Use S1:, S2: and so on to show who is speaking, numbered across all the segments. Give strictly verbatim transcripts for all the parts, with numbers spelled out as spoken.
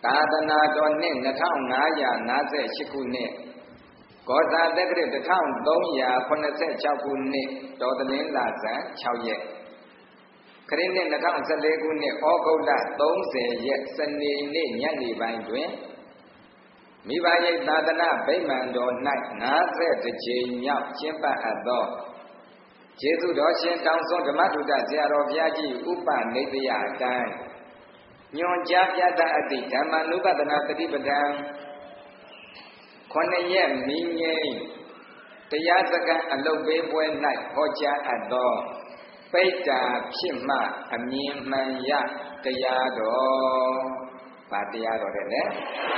S1: သာသနာတော်နှစ်နှစ်ထောင်ငါးရာငါးဆယ်ရှစ်ခုနှစ်ကောဇာတက္ကရာတစ်ထောင်သုံးရာခုနှစ်ဆယ်ခြောက်ခုနှစ်တော်သလင်းလဆန်းခြောက်ရက်ခရစ်နှစ်နှစ်ထောင်ဆယ်လေးခုနှစ်ဩဂုတ်လသုံးဆယ်ရက်စနေနေ့ညနေပိုင်းတွင်မိဘရိတ်သာသနာဗိမာန်တော်၌ငါးဆယ်တစ်ကြိမ်မြောက်ကျင်းပအပ်သောကျေးဇူးတော်ရှင်တောင်စွန်းဓမ္မထုဒ္ဒဆရာတော်ဘုရားကြီးဥပနိဒေယအတိုင်းညွန်ကြားပြသအပ်သည့်ဓမ္မနုပဒနာတတိပဒံခုနှစ်ရက်မိငိမ့်တရားစခန်းအလုပ်ပေးပွဲ၌ဟောကြားအပ်သောပိဋ္ဌာဖြစ်မှအမြင်မှန်ရတရားတော်ဗာတရားတော်တဲ့လေ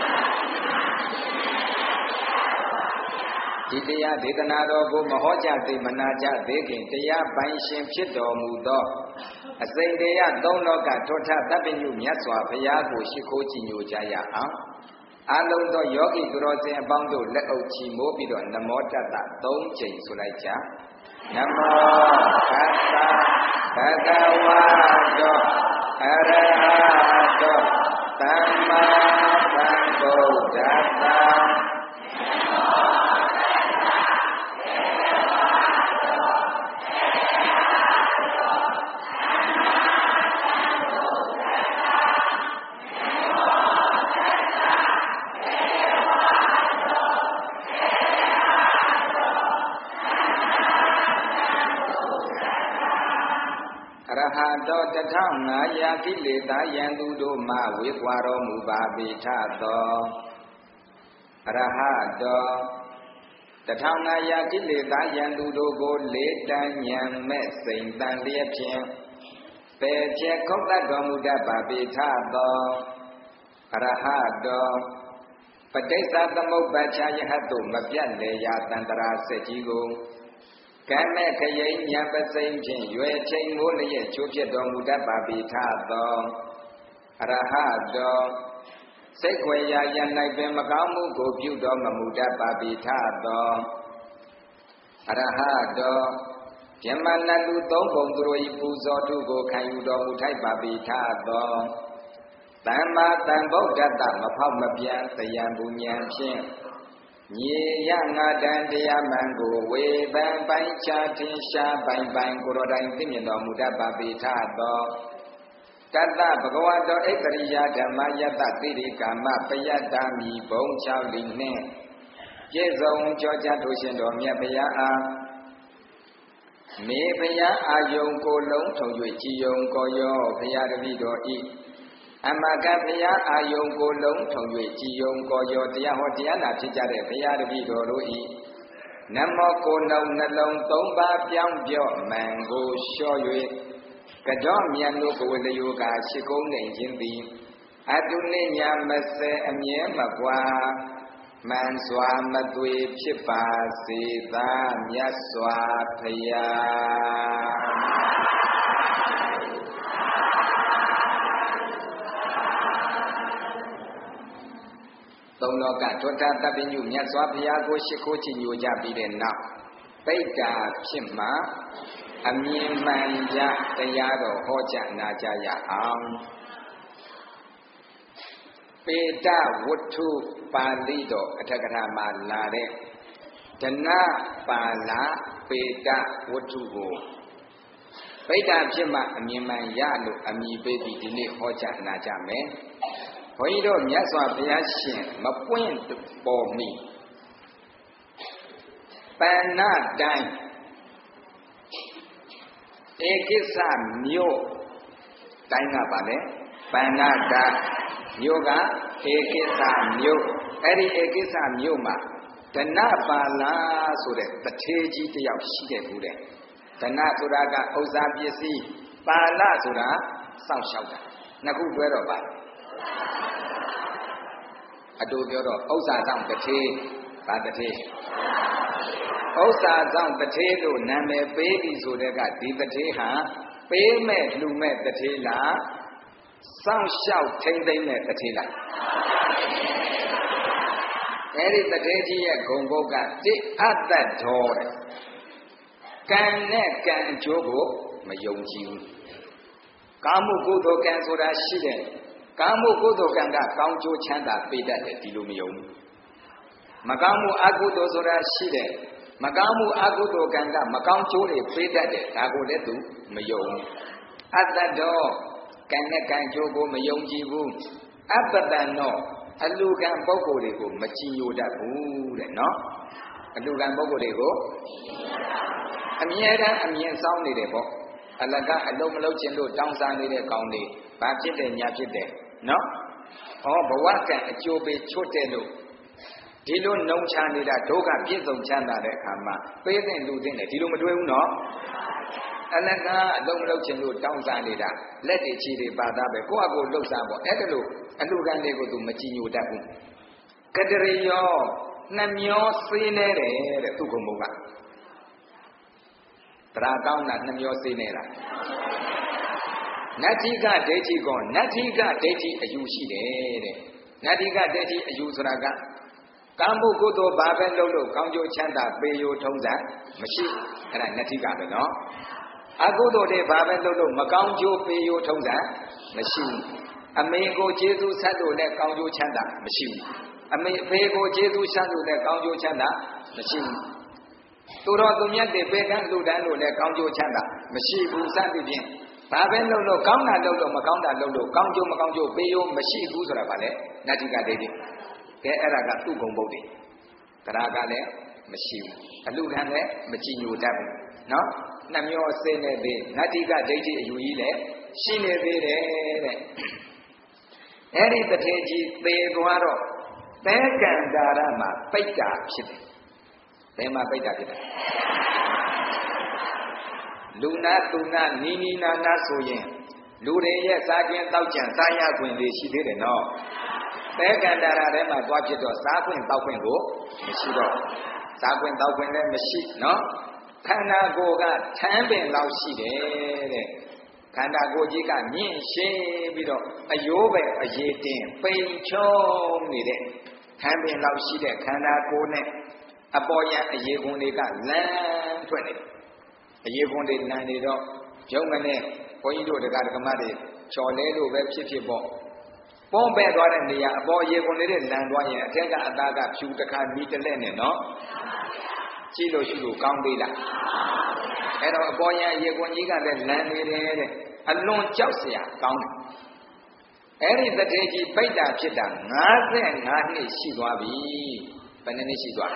S1: ဒီတရားဒေသနာတော်ကိုမဟောကြားသေးမနာကြားသေးခင်တရားပိုင်ရှင်ဖြစ်တော်မူသောအစိမ့်တရားသုံးလောကထွဋ္ဌသဗ္ဗညုမြတ်စွာဘုရားကိုရှိခိုးကြည်ညိုကြရအောင်အလုံးသောယောဂီသူတော်စင်အပေါင်းတို့လက်အုပ်ချီမိုးပြီးတော့နမောတတ္တသုံးချိန်ဆိုလိုက်ကြနမောတတ္တဘဂဝါတောအရဟတောသမ္မာသမ္ဗုဒ္ဓတ္တတော်တထောင်ငါးရာကိလေသာယံသူတို့မှဝေကွာတော်မူပါပေထသောအရဟတောတထောင်ငါးရာကိလေသာယံသူတို့ကိုလေးတန်းဉာဏ်မဲ့စိန်တန်လျက်ဖြင့်ပယ်ဖြတ်ခုတ်တတ်တော်မူတတ်ပါပေထသောအရဟတောပဋိစ္စသမုပ္ပါချာယဟတုမပြတ်လေရာတန္တရာစက်ကြီးကိုကံမဲ့ခရိညာပစိမ့်ဖြင့်ရွယ်ချိန်မိုးလျက်ချိုးဖြစ်တော်မူတတ်ပါပေထသောအရဟတောစိတ်ခွေရာယ၌ပင်မကောင်းမှုကိုပြုတော်မမူတတ်ပါပေထသောအရဟတောယမနတုသုံးပုံသူတို့၏ပူဇော်ထုကိုခံယူတော်မူထိုက်ပါပေထသောသမ္မာသမ္ဗုဒ္ဓတ္တမဖောက်မပြန်တရားပူဉဏ်ဖြင့်ညီရငါတန်တရားမှန်ကိုဝေဖန်ပိုင်းခြားထင်ရှားပိုင်ပိုင်ကိုယ်တော်တိုင်သိမြင်တော်မူတတ်ပါပေထသောတတ္တဘဂဝတောဣတရိယဓမ္မယတ္တတိရိကာမပယတ္တာမိဘုံ၆လီနှင့်ပြည့်စုံကြောကြထိုရှင်တော်မြတ်ဘုရားအားမေဘုရားအာယုံကိုလုံးထုံ၍ကြည်ယုံကိုရောဘုရားတပည့်တော်ဤအမကဘုရားအာယုံကိုလုံးထုံ၍ကြည်ယုံကိုရောတရားဟောတရားနာဖြစ်ကြတဲ့ဘုရားတပည့်တော်တို့ဤနမောကိုနှုံနှလုံးသုံးပါးပြောင်းပြော့မှန်ကိုလျှော့၍ကကြောမြတ်တို့ကိုဝေလယောကရှိကုန်းနေခြင်းသည်အတုနိညာမစဲအမြဲမကွာမှန်စွာမသွေဖြစ်ပါစေသာမြတ်စွာဘုရားသုံးလောကထွဋ္ဌသဗ္ဗညုမြတ်စွာဘုရားကိုရှိခိုးကြည်ညိုကြပြီးတဲ့နောက်ပိဋ္ဌာဖြစ်မှအမြင်မှန်ရတရားတော်ဟောကြားနာကြရအောင်ပေတဝတ္ထုပါဠိတော်အထက်ကထာမှာလာတဲ့ဒနပါဠိပေတဝတ္ထုကိုပိဋ္ဌာဖြစ်မှအမြင်မှန်ရလို့အမည်ပေးပြီးဒီနေ့ဟောကြားနာကြမယ်ဘုန်းကြီးတို့မြတ်စွာဘုရားရှင်မပွင့်ပေါ်မီပဏ္ဏတိုင်းဧကိစ္စမြို့တိုင်းကပါလေပဏ္ဏတိုင်းမြို့ကဧကိစ္စမြို့အဲ့ဒီဧကိစ္စမြို့မှာဒနပါဠိဆိုတဲ့တထေးကြီးတယောက်ရှိခဲ့ဘူးတဲ့ဒနဆိုတာကဥစ္စာပစ္စည်းပါဠိဆိုတာစောင့်ရှောက်တာနှစ်ခုတွဲတော့ပါအတူပြောတော့ဥစ္စာဆောင်တထေးဗာတထေးဥစ္စာဆောင်တထေးလို့နာမည်ပေးပြီးဆိုတဲ့ကဒီတထေးဟာပေးမဲ့လူမဲ့တထေးလားစောင့်ရှောက်ထိမ့်သိမ့်မဲ့တထေးလားအဲ့ဒီတထေးကြီးရဲ့ဂုံပုတ်ကတိအတ္တတော်တဲ့ကံနဲ့ကံအကျိုးကိုမယုံကြည်ဘူးကာမှုကုသိုလ်ကံဆိုတာရှိတယ်ကာမှုကုသိုလ်ကံကကောင်းကျိုးချမ်းသာပေးတတ်တယ်ဒီလိုမယုံမကောင်းမှုအကုသိုလ်ဆိုတာရှိတယ်မကောင်းမှုအကုသိုလ်ကံကမကောင်းကျိုးတွေပေးတတ်တယ်ဒါကိုလည်းသူမယုံအတ္တတော်ကံနဲ့ကံကျိုးကိုမယုံကြည်ဘူးအပ္ပတန်တော့အလူကံပုဂ္ဂိုလ်တွေကိုမကြည်ညိုတတ်ဘူးတဲ့နော်အလူကံပုဂ္ဂိုလ်တွေကိုအမြဲတမ်းအမြင်ဆောင်နေတယ်ပေါ့အလကအလုံးမလုံးခြင်းလို့တောင်းစားနေတဲ့ကောင်းတွေဘာဖြစ်တယ်ညာဖြစ်တယ်နော်ဩဘဝကံအကျိုးပေးချွတ်တယ်လို့ဒီလိုနှုံချနေတာဒုက္ခပြည့်စုံချမ်းသာတဲ့အခါမှာပေးတဲ့လူတဲ့ဒီလိုမတွေ့ဘူးနော်အလကအလုံးမလုံးခြင်းလို့တောင်းစားနေတာလက်တွေချီတွေပါသားပဲကိုယ့်အကိုလှုပ်ရှားပေါ့အဲ့ဒါလို့အလူကံတွေကိုသူမကြည်ညိုတတ်ဘူးကတရိယောနှမျောစေးနေတယ်တဲ့သူကုံဘုံကတရားကောင်းတာနှမျောစေးနေတာနတ္ထိကဒိဋ္ဌိကောနတ္ထိကဒိဋ္ဌိအယူရှိတယ်တဲ့နတ္ထိကဒိဋ္ဌိအယူဆိုတာကကံမှုကုသိုလ်ဘာပဲလုပ်လို့ကောင်းကျိုးချမ်းသာပေးရိုးထုံးစံမရှိအဲ့ဒါနတ္ထိကပဲနော်အကုသိုလ်တွေဘာပဲလုပ်လို့မကောင်းကျိုးပေးရိုးထုံးစံမရှိဘူးအမေကိုကျေးဇူးဆက်လို့လည်းကောင်းကျိုးချမ်းသာမရှိဘူးအမေအဖေကိုကျေးဇူးဆက်လို့လည်းကောင်းကျိုးချမ်းသာမရှိဘူးသူတော်သူမြတ်တွေပေကန်းလူတန်းလို့လည်းကောင်းကျိုးချမ်းသာမရှိဘူးစသဖြင့်ဘာပဲလုပ်လို့ကောင်းတာလုပ်လို့မကောင်းတာလုပ်လို့ကောင်းကျိုးမကောင်းကျိုးပေးရိုးမရှိဘူးဆိုတာဗာလေနတ္ထိကဒိဋ္ဌိကဲအဲ့ဒါကသူ့ဂုဏ်ပုဒ်တွေတရားကလည်းမရှိဘူးအလူခံလည်းမကြည်ညိုတတ်ဘူးနော်နှမျောစေနေသေးနတ္ထိကဒိဋ္ဌိအယူကြီးလည်းရှိနေသေးတယ်တဲ့အဲ့ဒီတထေကြီးသေသွားတော့သဲကန္တာရမှာပိဋ္ဌာဖြစ်တယ်ဘယ်မှာပိဋ္ဌာဖြစ်တယ်လူနာသူနာနီနီနာနာဆိုရင်လူတွေရဲ့စားခြင်းတောက်ကြံစားရခွင့်တွေရှိသေးတယ်နော်သဲကန္တာရထဲမှာသွားဖြစ်တော့စားခွင့်တောက်ခွင့်ကိုမရှိတော့စားခွင့်တောက်ခွင့်လည်းမရှိနော်ခန္ဓာကိုယ်ကထမ်းပင်လောက်ရှိတယ်တဲ့ခန္ဓာကိုယ်ကြီးကမြင့်ရှင်းပြီးတော့အယိုးပဲအရေးတင်ပိန်ချုံနေတဲ့ထမ်းပင်လောက်ရှိတဲ့ခန္ဓာကိုယ်နဲ့အပေါ်ရန်အရေးခွန်တွေကလမ်းထွက်နေအရေးခွန်တွေလမ်းနေတော့ရုံးမနဲ့ဘုန်းကြီးတို့တရားဓမ္မတွေချော်လဲလို့ပဲဖြစ်ဖြစ်ပေါ့ပုံပဲသွားတဲ့နေရာအပေါ်ရေကုန်လေးလန်သွားရင်အထက်ကအသားကဖြူတစ်ခါမီတလက်နဲ့နော်ကြည့်လို့ရှိလို့ကောင်းသေးလားအဲ့တော့အပေါ်ရရေကုန်ကြီးကလည်းလန်နေတယ်တဲ့အလွန်ကြောက်စရာကောင်းတယ်အဲ့ဒီတထေကြီးပိဋ္ဌာဖြစ်တာငါးဆယ်ငါးနှစ်ရှိသွားပြီဘယ်နှစ်နှစ်ရှိသွား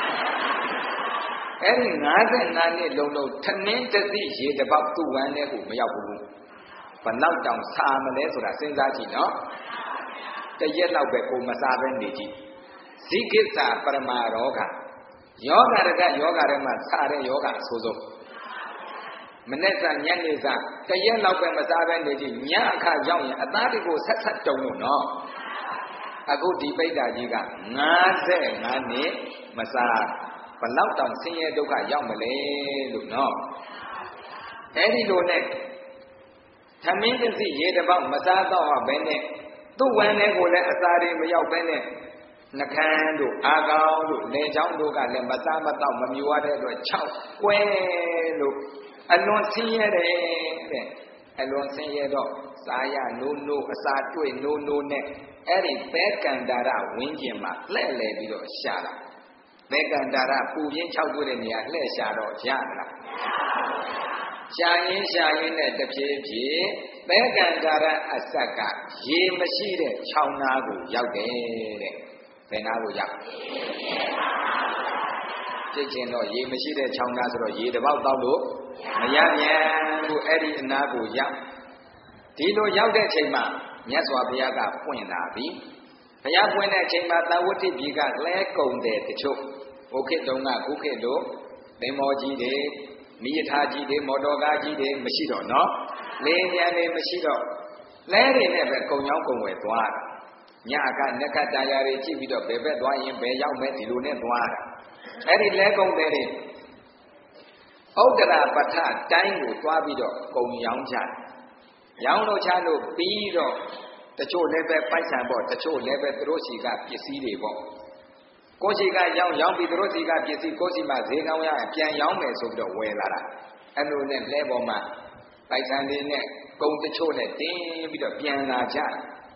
S1: အဲ့ဒီငါးဆယ်ငါးနှစ်လုံးလုံးထမင်းတစ်စီရေတစ်ပေါက်သူ့ဝမ်းထဲကိုမရောက်ဘူးဘယ်လောက်တောင်ဆာမလဲဆိုတာစဉ်းစားကြည့်နော်တရက်လောက်ပဲကိုမစားပဲနေကြည့်ဇိကိစ္စပရမာရောဂယောဂရကယောဂထဲမှာဆာတဲ့ယောဂအဆိုးဆုံးမနေ့ကညနေစာတရက်လောက်ပဲမစားပဲနေကြည့်ညအခါရောက်ရင်အသားတွေကိုဆက်ဆက်တုံလို့နော်အခုဒီပိဋ္ဌာကြီးကငါးဆယ်ငါးနှစ်မစားဘလောက်တောင်ဆင်းရဲဒုက္ခရောက်မလဲလို့နော်အဲ့ဒီလိုနဲ့သမင်းတစ်စီရေတစ်ပေါက်မစားတော့ဘဲနဲ့သူ့ဝမ်းထဲကိုလည်းအစာတွေမရောက်ဘဲနဲ့နှခမ်းတို့အာကောင်းတို့လေချောင်းတို့ကလည်းမစားမတော့မမြူရတဲ့အတွက်၆ကွဲလို့အလွန်ဆင်းရဲတယ်တဲ့အလွန်ဆင်းရဲတော့စားရနိုးနိုးအစာတွေ့နိုးနိုးနဲ့အဲ့ဒီသဲကန္တာရဝင်းကျင်မှာလှဲ့လေပြီးတော့ရှာတာသဲကန္တာရပူရင်း၆တွေ့တဲ့နေရာလှဲ့ရှာတော့ရမလားရှာရင်ရှာရင်နဲ့တဖြည်းဖြည်းသဲကန္တာရအဆက်ကရေမရှိတဲ့ချောင်းနာကိုရောက်တယ်တဲ့ဘယ်နာကိုရောက်ကြည့်ချင်းတော့ရေမရှိတဲ့ချောင်းနာဆိုတော့ရေတစ်ပေါက်တောက်လို့မရပြန်ဘူးအဲ့ဒီအနာကိုရောက်ဒီလိုရောက်တဲ့ချိန်မှာမြတ်စွာဘုရားကပွင့်လာပြီဘုရားပွင့်တဲ့အချိန်မှာသာဝတိပြည်ကလဲကုန်တယ်တချို့ဘုခေတုံးကခုခေတို့သင်္ဘောကြီးတွေမိယထာကြီးတွေမော်တော်ကားကြီးတွေမရှိတော့နော်လေယာဉ်တွေမရှိတော့လဲတွေနဲ့ပဲကုံကြောင်းကုံဝယ်သွားတာညကနက္ခတ္တရာတွေကြည့်ပြီးတော့ဘယ်ဘက်သွားရင်ဘယ်ရောက်မယ်ဒီလိုနဲ့သွားတာအဲ့ဒီလဲကုန်တယ်တွေဥဒ္ဒရာပဋ္ဌတိုင်းကိုသွားပြီးတော့ကုံရောင်းကြရောင်းလို့ချလို့ပြီးတော့တချို့လည်းပဲပိုက်ဆံပေါ့တချို့လည်းပဲသူတို့စီကပစ္စည်းတွေပေါ့ကိုယ်စီကရောင်းရောင်းပြီးသူတို့စီကပစ္စည်းကိုယ်စီမှာဈေးကောင်းရပြန်ရောင်းမယ်ဆိုပြီးတော့ဝယ်လာတာအဲ့လိုနဲ့လဲပေါ်မှာပိုက်ဆံတွေနဲ့ကုံတချို့နဲ့တင်းပြီးတော့ပြန်လာကြ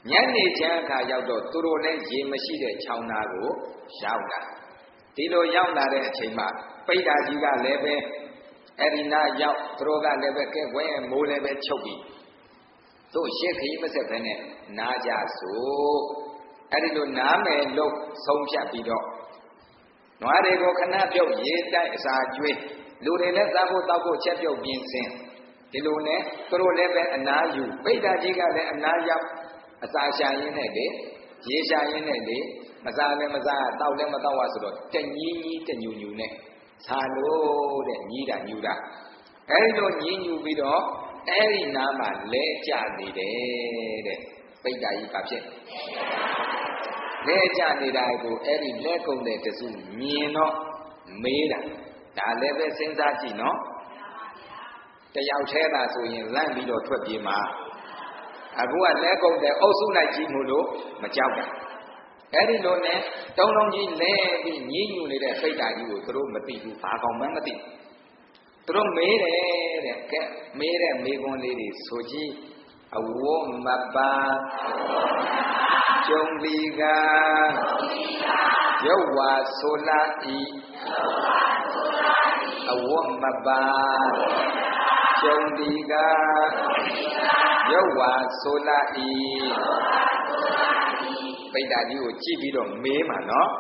S1: ညနေချမ်းအခါရောက်တော့သူတို့လည်းရေမရှိတဲ့ချောင်းနာကိုရောက်လာဒီလိုရောက်လာတဲ့အချိန်မှာပိဋ္ဌာကြီးကလည်းပဲအဲ့ဒီနာရောက်သူတို့ကလည်းပဲကဲဝဲမိုးလည်းပဲချုပ်ပြီးတို့ရှေ့ခရီးမဆက်ဘဲနဲ့နားကြဆိုအဲ့ဒီလိုနားမယ်လို့ဆုံးဖြတ်ပြီးတော့နွားတွေကိုခဏပြုတ်ရေတိုက်အစာကျွေးလူတွေလည်းစားဖို့တောက်ဖို့ချက်ပြုတ်ပြင်းစင်ဒီလိုနဲ့သူတို့လည်းပဲအနားယူပိဋ္ဌာကြီးကလည်းအနားရောက်အစာရှာရင်းနဲ့လေရေရှာရင်းနဲ့လေမစားလည်းမစားတောက်လည်းမတောက်ရဆိုတော့တညီးကြီးတညူညူနဲ့ဆာလို့တဲ့ညီးတာညူတာအဲဒီလိုညီးညူပြီးတော့အဲ့ဒီနားမှာလဲကျနေတယ်တဲ့ပိဋ္ဌာကြီးဘာဖြစ်လဲကျနေတာကိုအဲ့ဒီလဲကုန်တဲ့တစုမြင်တော့မေးတာဒါလည်းပဲစဉ်းစားကြည့်နော်တယောက်တည်းသာဆိုရင်လန့်ပြီးတော့ထွက်ပြေးမှာအခုကလဲကုန်တဲ့အုပ်စုလိုက်ကြီးမို့လို့မကြောက်တာအဲ့ဒီလိုနဲ့တုံးလုံးကြီးလဲပြီးညှိညူနေတဲ့စိတ်ဓာတ်ကြီးကိုသူတို့မသိဘူးဘာကောင်မှမသိသူတို့မေးတယ်တဲ့ကဲမေးတဲ့မေးခွန်းလေးတွေဆိုကြည့်အဝတ်မပါကျုံလီကရုပ်ဝါဆိုလာဤအဝတ်မပါကျုံလီကရုပ်ဝါဆိုလာဤပိဋ္ဌာကြီးကိုကြည့်ပြီးတော့မေးမှာနော်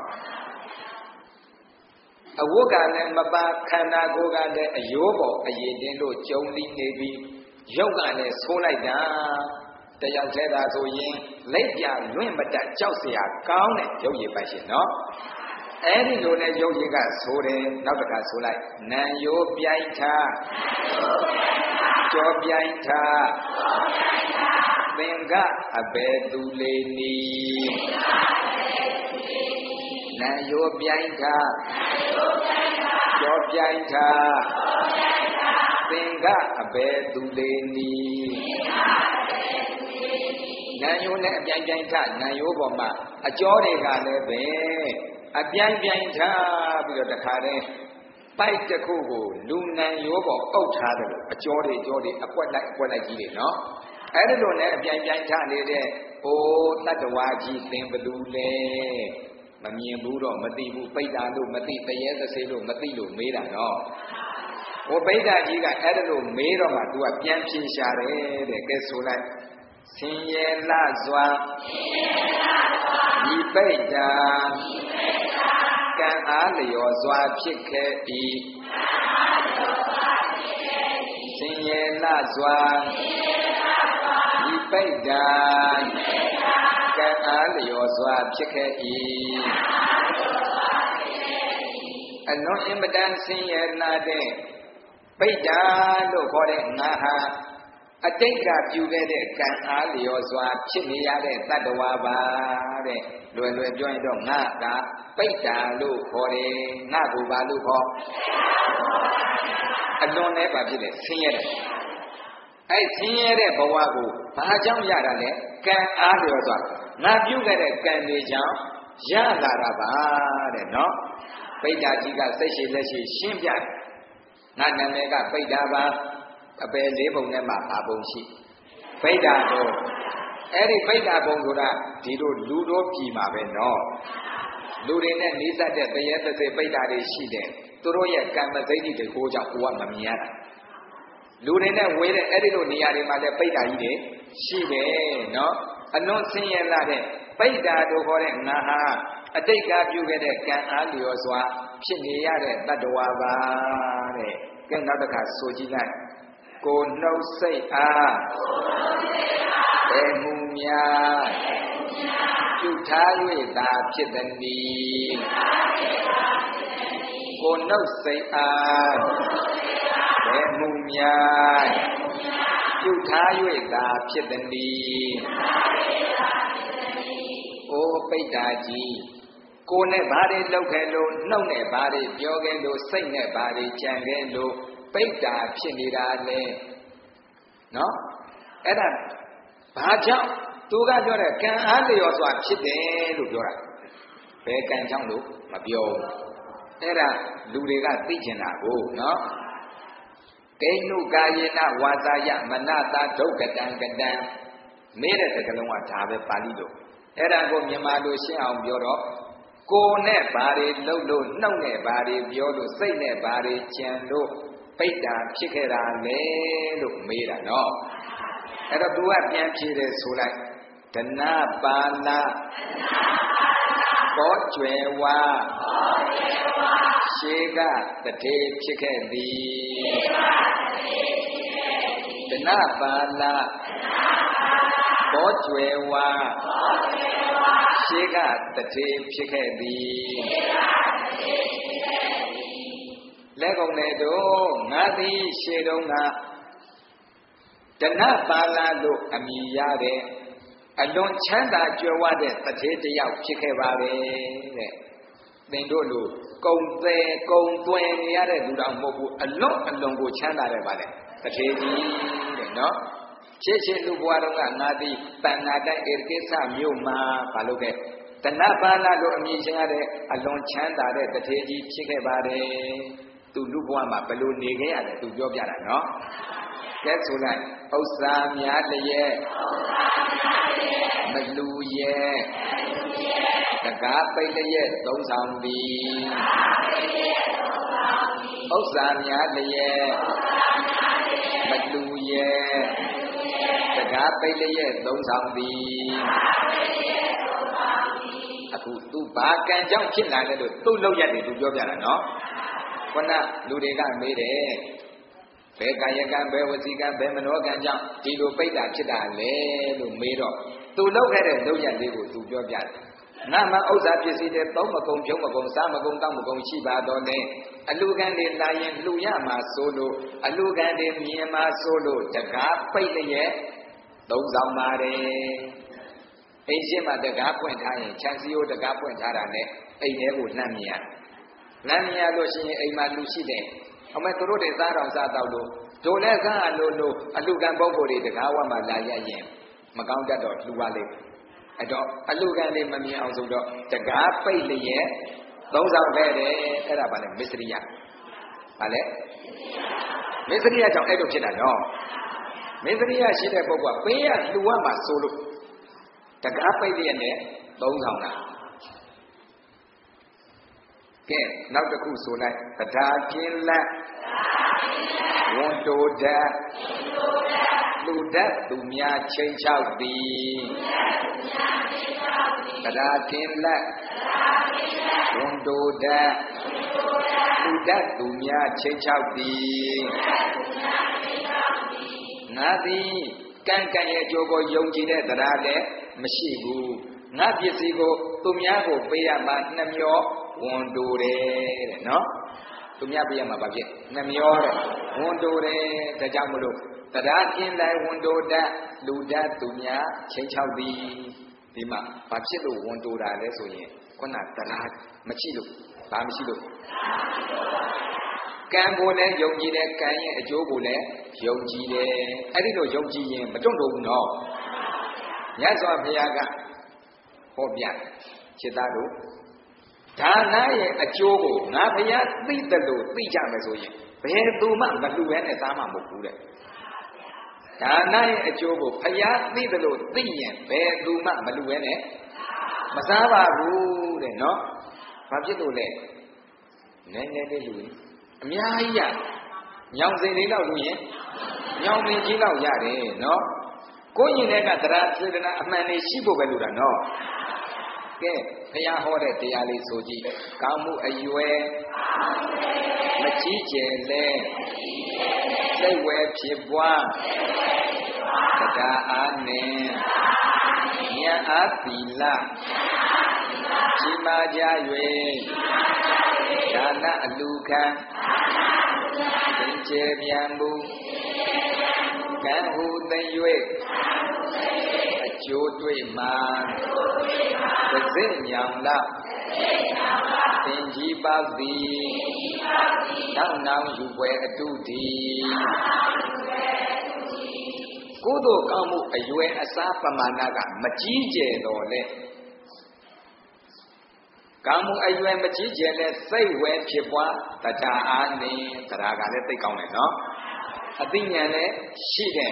S1: အဝတ်ကလည်းမပါခန္ဓာကိုယ်ကလည်းအယိုးပေါ်အရည်တင်းလို့ကျုံလီနေပြီးရုပ်ကလည်းဆိုးလိုက်တာတယောက်တည်းသာဆိုရင်လက်ပြလွင့်မတတ်ကြောက်เสียကောင်းတဲ့ရုပ်ရည်ပါရှင်နော်အဲ့ဒီလိုနဲ့ရုပ်ရည်ကဆိုတယ်နောက်တစ်ခါဆိုလိုက်နံရိုးပြိုင်ထားကြောပြိုင်ထားသင်္ကအဘယ်သူလေးနီနံရိုးပြိုင်ထားကြောပြိုင်ထားသင်္ကအဘယ်သူလေးနီနံရိုးနဲ့အပြိုင်ပြိုင်ထနံရိုးပေါ်မှာအကျော်တွေကလည်းပဲအပြိုင်ပြိုင်ထပြီးတော့တခါတည်းပိုက်တစ်ခုကိုလူနံရိုးပေါ်အုပ်ထားတယ်အကျော်တွေအကျော်တွေအကွက်လိုက်အကွက်လိုက်ကြီးတွေနော်အဲ့ဒီလိုနဲ့အပြိုင်ပြိုင်ထနေတဲ့အိုးတတ္တဝါကြီးသင်ဘလူလဲမမြင်ဘူးတော့မသိဘူးပိဋ္ဌာလို့မသိတရေသစေလို့မသိလို့မေးတာနော်ဟိုပိဋ္ဌာကြီးကအဲ့ဒါလို့မေးတော့မှ तू ကပြန်ဖြေရှာတယ်တဲ့ကဲဆိုလိုက်ဆင်းရဲလှစွာဒီပိဋ္ဌာကံအားလျော်စွာဖြစ်ခဲ့၏ဆင်းရဲလှစွာဒီပိဋ္ဌာကံအားလျော်စွာဖြစ်ခဲ့၏အလွန်အင်မတန်ဆင်းရဲနာတဲ့ပိဋ္ဌာလို့ခေါ်တဲ့ငါဟာအတိတ်ကပြုခဲ့တဲ့ကံအားလျော်စွာဖြစ်နေရတဲ့တတ္တဝါပါတဲ့လွယ်လွယ်ပြောရင်တော့ငါကပိဋ္ဌာလို့ခေါ်တယ်ငါကိုပါလို့ခေါ်အလွန်နဲ့ပါဖြစ်တယ်ဆင်းရဲတယ်အဲ့ဆင်းရဲတဲ့ဘဝကိုဘာကြောင့်ရတာလဲကံအားလျော်စွာငါပြုခဲ့တဲ့ကံတွေကြောင့်ရလာတာပါတဲ့နော်ပိဋ္ဌာကြီးကစိတ်ရှိလက်ရှိရှင်းပြတယ်ငါနာမည်ကပိဋ္ဌာပါအပယ်လေးပုံနဲ့မှဘာပုံရှိပိဋ္ဌာဘုံအဲ့ဒီပိဋ္ဌာဘုံဆိုတာဒီလိုလူတို့ပြည်မှာပဲနော်လူတွေနဲ့နှိစက်တဲ့တရေသစေပိဋ္ဌာတွေရှိတယ်သူတို့ရဲ့ကံမသိတိတွေကိုကြောင့်ကိုကမမြင်ရတာလူတွေနဲ့ဝေးတဲ့အဲ့ဒီလိုနေရာတွေမှာလည်းပိဋ္ဌာကြီးတွေရှိတယ်နော်အလွန်ဆင်းရဲလာတဲ့ပိဋ္ဌာတို့ခေါ်တဲ့ငါဟာအတိတ်ကပြုခဲ့တဲ့ကံအားလျော်စွာဖြစ်နေရတဲ့တတ္တဝါပါတဲ့ကဲနောက်တစ်ခါဆိုကြည့်လိုက်ကိုနှုတ်စိတ်အားဘယ်မူများပြုထား၍သာဖြစ်သည်နီကိုနှုတ်စိတ်အားဘယ်မူများပြုထား၍သာဖြစ်သည်နီအိုပိဋ္ဌာကြီးကိုယ်နဲ့ဘာတွေလုပ်ခဲ့လို့နှုတ်နဲ့ဘာတွေပြောခဲ့လို့စိတ်နဲ့ဘာတွေကြံခဲ့လို့ပိဋ္ဌာဖြစ်နေတာလဲနော်အဲ့ဒါဘာကြောင့်သူကပြောတဲ့ကံအားလျော်စွာဖြစ်တယ်လို့ပြောတာဘယ်ကံကြောင့်လို့မပြောဘူးအဲ့ဒါလူတွေကသိကျင်တာကိုနော်ဒိဋ္ဌုကာယေနဝါစာယမနတာဒုက္ကတံကတံမေးတဲ့စကားလုံးကဒါပဲပါဠိလိုအဲ့ဒါကိုမြန်မာလိုရှင်းအောင်ပြောတော့ကိုယ်နဲ့ဘာတွေလှုပ်လို့နှုတ်နဲ့ဘာတွေပြောလို့စိတ်နဲ့ဘာတွေကြံလို့ပိတ်တာဖြစ်ခဲ့တာလေလို့မေးတာနော်အဲ့တော့ तू ကပြန်ဖြေတယ်ဆိုလိုက်ဒနာပါဠဘောကျွယ်ဝါရှေကတထေဖြစ်ခဲ့သည်ဒနာပါဠဘောကျွယ်ဝါရှေကတထေဖြစ်ခဲ့သည်လက်ကုန်တဲ့တို့ငါသည်ရှေတုံးကဒနာပါဠလို့အမည်ရတဲ့အလွန်ချမ်းသာကြွယ်ဝတဲ့တထေတယောက်ဖြစ်ခဲ့ပါပဲတဲ့သင်တို့လိုကုံသေးကုံသွင်းနေရတဲ့လူတော်မဟုတ်ဘူးအလွန်အလွန်ကိုချမ်းသာတယ်ပါလေတထေကြီးတဲ့နော်ချစ်ချစ်လူဘွားတော်ကငါသည်တဏ္ဍာတိုက်ဧကိစ္စမြို့မှာဘာလို့လဲဒနာပါဠလို့အမည်ချင်းရတဲ့အလွန်ချမ်းသာတဲ့တထေကြီးဖြစ်ခဲ့ပါတယ်သူလူဘွားမှာဘယ်လိုနေခဲ့ရတယ်သူပြောပြတာနော်ကဲဆိုလိုက်ဥစ္စာများတည်းမလူရဲ့တကားပိတ်တည်းသုံးဆောင်သည်ဥစ္စာများတည်းမလူရဲ့တကားပိတ်တည်းသုံးဆောင်သည်အခုသူဘာကံကြောင့်ဖြစ်လာလဲလို့သူ့လောက်ရတယ်သူပြောပြတာနော်ခုနလူတွေကမေးတယ်ဘယ်ကာယကံဘယ်ဝစီကံဘယ်မနောကံကြောင့်ဒီလိုပိတ်တာဖြစ်တာလဲလို့မေးတော့သူလောက်ခဲ့တဲ့လောက်ရလေးကိုသူပြောပြတယ်ငါမှဥစ္စာပစ္စည်းတွေသုံးမကုန်ဖြုံးမကုန်စားမကုန်တောက်မကုန်ရှိပါတော့နဲ့အလူကံတွေလာရင်လှူရမှာဆိုလို့အလူကံတွေမြင်မှာဆိုလို့တကားပိတ်လျက်သုံးဆောင်ပါတယ်အိမ်ရှိမှတကားပွင့်ထားရင်ခြံစည်းရိုးတကားပွင့်ထားတာနဲ့အိမ်ထဲကိုလှမ်းမြင်ရလှမ်းမြင်ရလို့ရှိရင်အိမ်မှာလူရှိတယ်အမေတို့တွေစားတော်စားတော့လို့ဒိုလည်းကားလို့လို့အလူကံပုဂ္ဂိုလ်တွေတကားဝတ်မှလာရရင်မကောင်းတတ်တော့လှူပါလိမ့်အဲ့တော့အလူကံတွေမမြင်အောင်ဆိုတော့တကားပိတ်လျက်သုံးဆောင်ခဲ့တယ်အဲ့ဒါဘာလဲမစ္စရိယဘာလဲမစ္စရိယကြောင့်အဲ့လိုဖြစ်တာနော်မစ္စရိယရှိတဲ့ပုဂ္ဂိုလ်ကပေးရလှူရမှာဆိုလို့တကားပိတ်လျက်နဲ့သုံးဆောင်တာကဲနောက်တစ်ခုဆိုလိုက်တရားကင်းလက်ဝန်တိုဓာတ်လူဓာတ်သူများချိန်ချောက်သည်တရားကင်းလက်ဝန်တိုဓာတ်လူဓာတ်သူများချိန်ချောက်သည်ငါသည်ကံကံရဲ့အကျိုးကိုယုံကြည်တဲ့တရားလည်းမရှိဘူးငါပစ္စည်းကိုသူများကိုပေးရမှာနှမျောဝန်တိုတယ်တဲ့နော်သူများပေးရမှာဘာဖြစ်နှမျောတဲ့ဝန်တိုတယ်ဒါကြောင့်မလို့တရားကျင်းလိုက်ဝန်တိုတတ်လူတတ်သူများချိန်ချောက်သည်ဒီမှာဘာဖြစ်လို့ဝန်တိုတာလဲဆိုရင်ခုနတရားမရှိလို့ဘာမရှိလို့ကံကိုလည်းယုံကြည်တယ်ကံရဲ့အကျိုးကိုလည်းယုံကြည်တယ်အဲ့ဒီလိုယုံကြည်ရင်မတွန့်တော့ဘူးနော်မြတ်စွာဘုရားကဟောပြจิตသားတို့ဒါနရဲ့အကျိုးကိုငါဘုရားသိတယ်လို့သိကြမယ်ဆိုရင်ဘယ်သူမှမလှူရဲနဲ့သားမှမဟုတ်ဘူးတဲ့ဒါနရဲ့အကျိုးကိုဘုရားသိတယ်လို့သိရင်ဘယ်သူမှမလှူရဲနဲ့မစားပါဘူးတဲ့နော်ဘာဖြစ်လို့လဲနည်းနည်းလေးလှူရင်အများကြီးရညောင်စင်လေးတော့လှူရင်ညောင်ပင်ကြီးတော့ရတယ်နော်ကိုရင်လည်းကတရားစေတနာအမှန်လေးရှိဖို့ပဲလို့တာနော်ကဲဘုရားဟောတဲ့တရားလေးဆိုကြည့်ကောင်းမှုအရွယ်မကြီးကျယ်လဲစိတ်ဝဲဖြစ်ပွားတရားအားနဲ့ဉာဏ်အားသီလကြီးမားကြ၍ဒါနအလူခံသင်္ကျေပြန်မူကံဟုသိ၍အကျိုးတွေ့မှာသစိညောင်လောက်သင်ကြီးပေါသည်နောက်နောင်ယူပွဲအတုဒီကုသိုလ်ကောင်းမှုအရွယ်အစားပမာဏကမကြီးကျယ်တော့လေကောင်းမှုအရွယ်မကြီးကျယ်လဲစိတ်ဝဲဖြစ်ပွားတရားအားနဲ့တရားကလည်းသိကောင်းတယ်နော်အသိဉာဏ်လည်းရှိတယ်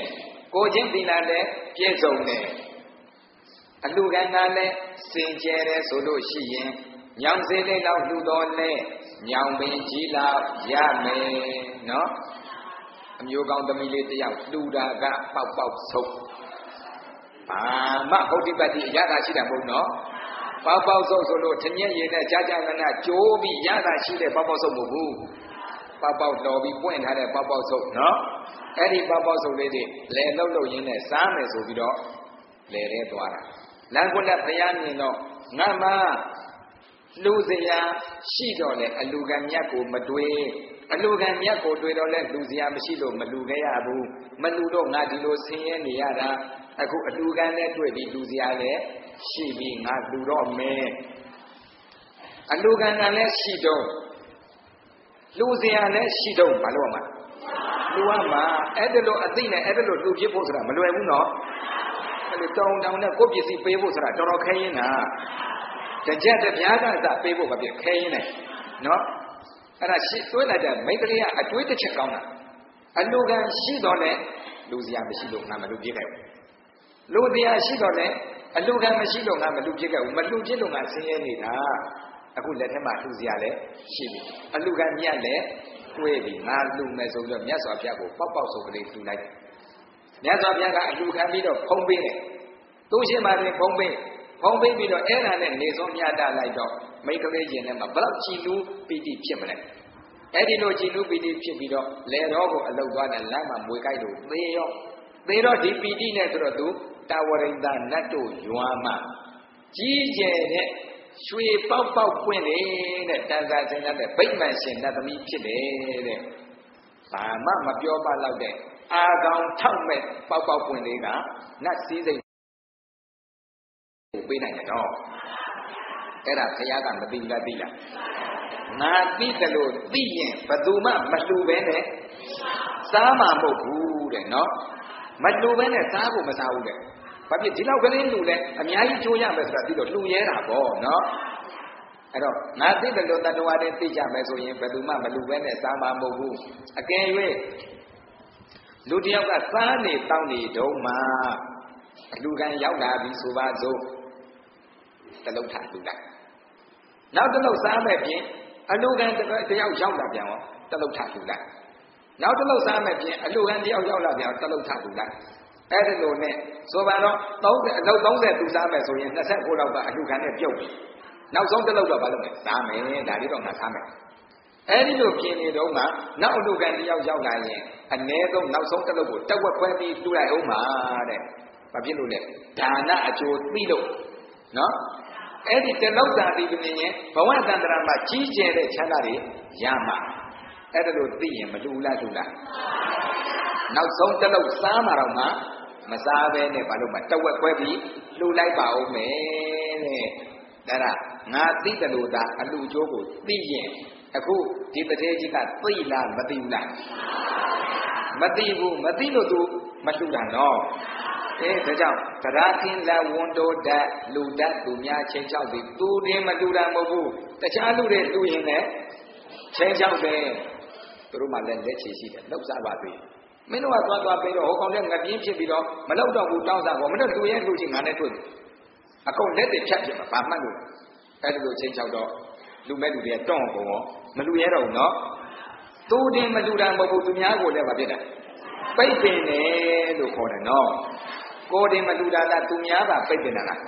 S1: ကိုချင်းသီလလည်းပြည့်စုံတယ်အလူကံကလည်းစင်ကြယ်တယ်ဆိုလို့ရှိရင်ညောင်စေးလေးလောက်လှူတော်လဲညောင်ပင်ကြီးလောက်ရမယ်နော်အမျိုးကောင်းသမီးလေးတယောက်လှူတာကပေါက်ပေါက်ဆုံးအာမဟုတ်ဒီပတ်ဒီရတာရှိတာမဟုတ်နော်ပေါက်ပေါက်ဆုံးဆိုလို့ထညက်ရည်နဲ့ကြာကြာနာနာကြိုးပြီးရတာရှိတဲ့ပေါက်ပေါက်ဆုံးမဟုတ်ဘူးပေါက်ပေါက်တော်ပြီးပွင့်ထားတဲ့ပေါက်ပေါက်ဆုံးနော်အဲ့ဒီပေါက်ပေါက်ဆုံးလေးတွေလဲလှုပ်လှုပ်ရင်းနဲ့စားမယ်ဆိုပြီးတော့လဲရဲသွားတာလမ်းကွက်ဘုရားမြင်တော့ငါမှလူစရာရှိတော့လေအလူကံမြတ်ကိုမတွေ့အလူကံမြတ်ကိုတွေ့တော့လေလူစရာမရှိလို့မလူခဲ့ရဘူးမလူတော့ငါဒီလိုဆင်းရဲနေရတာအခုအလူကံနဲ့တွေ့ပြီးလူစရာလည်းရှိပြီးငါလူတော့မယ်အလူကံကလည်းရှိတော့လူစရာလည်းရှိတော့ဘာလို့မှာလူကမှာအဲ့ဒါလို့အသိနဲ့အဲ့ဒါလို့လူဖြစ်ဖို့ဆိုတာမလွယ်ဘူးနော်အဲ့လိုတောင်းတောင်းနဲ့ကိုယ့်ပစ္စည်းပေးဖို့ဆိုတာတော်တော်ခဲရင်တာတကြက်တပြားကစားပေးဖို့မပြခဲရင်နဲ့နော်အဲ့ဒါရှိတွေးလိုက်တဲ့မိတ်ကလေးကအတွေးတစ်ချက်ကောင်းတာအလူကံရှိတော့လေလူစရာမရှိလို့ငါမလူပြစ်ခဲ့ဘူးလူတရားရှိတော့လေအလူကံမရှိလို့ငါမလူပြစ်ခဲ့ဘူးမလူပြစ်လို့ငါဆင်းရဲနေတာအခုလက်ထက်မှာလူစရာလည်းရှိပြီအလူကံမြတ်လည်းတွေးပြီးငါလူမယ်ဆိုပြီးတော့မြတ်စွာဘုရားကိုပေါက်ပေါက်ဆိုကလေးလူလိုက်မြတ်စွာဘုရားကအလူခံပြီးတော့ဖုံးပေးတယ်သူရှင်ပါရင်ဖုံးပေးဖုံးပေးပြီးတော့အဲ့ဒါနဲ့နေစောမြတ်တာလိုက်တော့မိတ်ကလေးရင်ထဲမှာဘလောက်ကြည်နူးပီတိဖြစ်မလဲအဲ့ဒီလိုကြည်နူးပီတိဖြစ်ပြီးတော့လေတော်ကိုအလုတ်သွားတဲ့လမ်းမှာမွေကြိုက်လို့သေရောသေတော့ဒီပီတိနဲ့ဆိုတော့သူတာဝရိန္ဒနတ်တို့ယွာမှာကြီးကျယ်တဲ့ရွှေပေါက်ပေါက်ပွင့်နေတဲ့တန်ခါစင်ရတဲ့ဗိမ္မာန်ရှင်နတ်သမီးဖြစ်တယ်တဲ့ဘာမှမပြောပါတော့တဲ့အာကောင်ထောက်မဲ့ပေါက်ပေါက်ပွင့်လေးကနတ်စည်းစိမ်ကိုပေးနိုင်တယ်နော်အဲ့ဒါဘုရားကမသိလားသိလားငါသိတယ်လို့သိရင်ဘယ်သူမှမလှူပဲနဲ့စားမှာမဟုတ်ဘူးတဲ့နော်မလှူပဲနဲ့စားဖို့မစားဘူးတဲ့ဘာဖြစ်ဒီလောက်ကလေးလှူလဲအများကြီးချိုးရမယ်ဆိုတာသိတော့လှူရဲတာပေါ့နော်အဲ့တော့ငါသိတယ်လို့တတ္တဝါတွေသိကြမယ်ဆိုရင်ဘယ်သူမှမလှူပဲနဲ့စားမှာမဟုတ်ဘူးအကယ်၍လူတယောက်ကစားနေတောင်းနေတုံးမှာအလူကံရောက်လာပြီဆိုပါစို့တလုံးထလှူလိုက်နောက်တလုံးစားမဲ့ပြင်အလူကံတယောက်ရောက်လာပြန်ရောတလုံးထလှူလိုက်နောက်တလုံးစားမဲ့ပြင်အလူကံတယောက်ရောက်လာပြန်တလုံးထလှူလိုက်အဲ့ဒီလိုနဲ့ဆိုပါတော့သုံးဆယ်အလုံးသုံးဆယ်သူစားမယ်ဆိုရင်နှစ်ဆယ့်ကိုလောက်ကအလူကံနဲ့ပြုတ်ပြီနောက်ဆုံးတလုံးတော့ဘာလုပ်မလဲစားမယ်ဒါလေးတော့ငါစားမယ်အဲ့ဒီလိုပြင်နေတော့မှနောက်အလူကံတယောက်ရောက်လာရင်အ ਨੇ ဆုံးနောက်ဆုံးတလုံးကိုတက်ဝက်ခွဲပြီးတူလိုက်အောင်ပါတဲ့ဘာဖြစ်လို့လဲဒါနအကျိုးသိလို့နော်အဲ့ဒီတလုံးစာပြီးပြင်းရင်ဘဝတန္တရာမှာကြီးကျယ်တဲ့ချမ်းသာတွေရမှာအဲ့ဒါလို့သိရင်မတူလားတူလားနောက်ဆုံးတလုံးစားမှာတော့မှမစားဘဲနဲ့ဘာလို့မှတဝက်ခွဲပြီးလှူလိုက်ပါဦးမယ်တဲ့ဒါကငါသိတယ်လို့သာအလှကျိုးကိုသိရင်အခုဒီတထေးကြီးကသိလားမသိဘူးလားမသိဘူးမသိလို့သူမလှူတာနော်အဲဒါကြောင့်သရကင်းလက်ဝန်တိုးတတ်လူတတ်သူများချင်းချောက်ပြီးသူတင်မလှူတာမဟုတ်ဘူးတခြားလူတွေလှူရင်လည်းချင်းချောက်တယ်သူတို့မှလည်းလက်ချေရှိတယ်လောက်စားပါသေးမင်းတို့ကသွားသွားပြီးတော့ဟိုကောင်တဲ့ငပြင်းဖြစ်ပြီးတော့မလောက်တော့ဘူးတောင်းစားကောမင်းတို့လူရဲ့လူချင်းငါနဲ့တွေ့တယ်အကုန်လက်တွေဖြတ်ပြမှာဘာမှတ်လို့အဲ့ဒီလိုချင်းချောက်တော့လူမဲ့လူတွေကတောင့်ကုန်ရောမလူရဲတော့ဘူးနော်သူတင်မလူတာမဟုတ်ဘူးသူများကိုလည်းမဖြစ်တာပိတ်ပင်တယ်လို့ခေါ်တယ်နော်ကိုယ်တင်မလူတာလားသူများပါပိတ်ပင်တာလား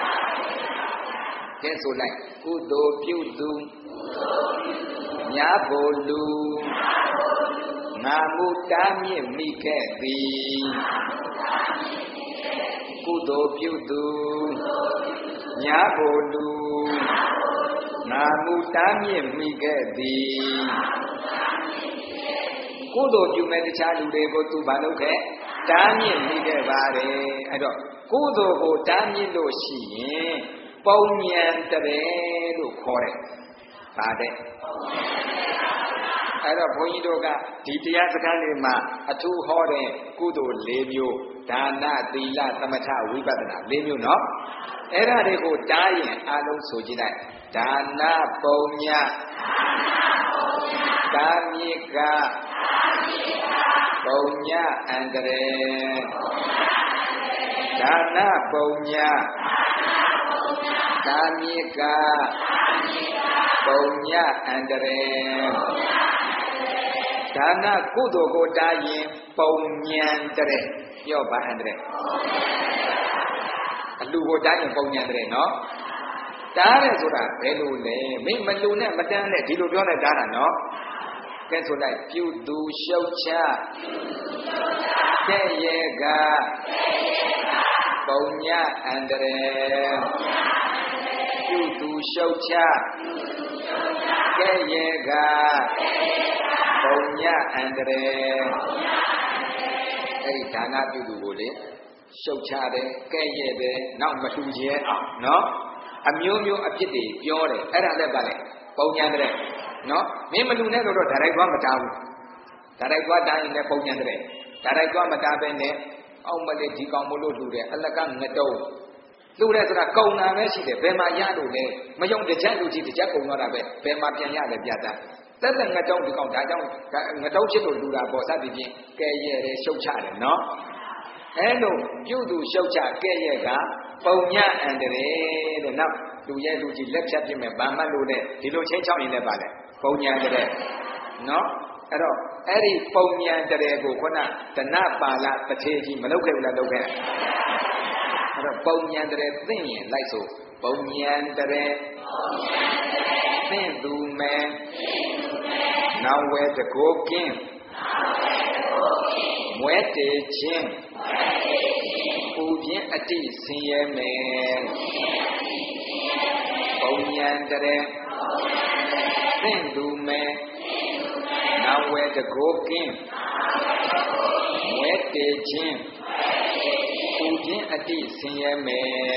S1: ကဲဆိုလိုက်ကုသိုလ်ပြုသူများဖို့လူငါမူတားမြင့်မိခဲ့သည်ကုသိုလ်ပြုသူများဖို့လူငါမူတားမြင့်မိခဲ့သည်ကုသိုလ်ပြုမဲ့တခြားလူတွေကိုသူဘာလုပ်ခဲ့တားမြင့်မိခဲ့ပါတယ်အဲ့တော့ကုသိုလ်ကိုတားမြင့်လို့ရှိရင်ပုံဉဏ်တည်းလို့ခေါ်တယ်ဗါတဲ့အဲ့တော့ဘုန်းကြီးတို့ကဒီတရားစကားလေးမှာအထူးဟောတဲ့ကုသိုလ်၄မျိုးဒါနသီလသမထဝိပဿနာ၄မျိုးနော်အဲ့ဒါတွေကိုတားရင်အလုံးဆိုကြည့်လိုက်ဒါနပုံညဒါမြေကပုံညအန္တရေဒါနပုံညကာမိကပုံညအန္တရေဒါနကုသိုလ်ကိုတားရင်ပုံညံတရေပြောပါအန္တရေအလူကိုတားရင်ပုံညံတရေနော်တားတယ်ဆိုတာဘယ်လိုလဲမင်းမလူနဲ့မတန်းနဲ့ဒီလိုပြောလိုက်တားတာနော်ကဲဆိုလိုက်ပြုသူရှုတ်ချတဲ့ရေကပုံညအန္တရေပြုသူရှုတ်ချတဲ့ရေကပုံညအန္တရေအဲ့ဒီဒါနပြုသူကိုလေရှုတ်ချတယ်ကဲ့ရဲ့တယ်နောက်မလှူရဲအောင်နော်အမျိုးမျိုးအဖြစ်တွေပြောတယ်အဲ့ဒါလည်းပါလေပုံညံတဲ့နော်မင်းမလူနဲ့တော့ဒါရိုက်သွားမတားဘူးဒါရိုက်သွားတားရင်လည်းပုံညံတဲ့ဒါရိုက်သွားမတားပဲနဲ့အောက်မလေးဒီကောင်မလို့လှူတယ်အလကငတုံးလှူတယ်ဆိုတာကုံနာပဲရှိတယ်ဘယ်မှာရလို့လဲမယုံတကြက်လူကြီးတကြက်ကုံတော့တာပဲဘယ်မှာပြန်ရလဲပြတာတက်တဲ့ငတုံးဒီကောင်ဒါကြောင့်ငတုံးဖြစ်လို့လှူတာပေါ့စသည်ဖြင့်ကဲရဲတယ်ရှုတ်ချတယ်နော်အဲ့လိုပြုသူရှုတ်ချကဲ့ရဲ့ကပုံညအန္တရေတဲ့နောက်လူရဲ့လူကြီးလက်ဖြတ်ပြမယ်ဗာမတ်လို့တဲ့ဒီလိုချင်းချောင်းရင်လည်းပါလေပုံညံတရေနော်အဲ့တော့အဲ့ဒီပုံညံတရေကိုခုနဒနပါဠတထေကြီးမလုပ်ခဲ့ဘူးလားလုပ်ခဲ့အဲ့တော့ပုံညံတရေသိရင်လိုက်ဆိုပုံညံတရေသိသူမယ်နောင်ဝဲတကိုကင်းမွဲတေခြင်းပူပြင်းအတိဆင်းရဲမယ်ပုံညံတရေသင်သူမယ်နောင်ဝဲတကိုကင်းမွဲတေခြင်းပူပြင်းအတိဆင်းရဲမယ်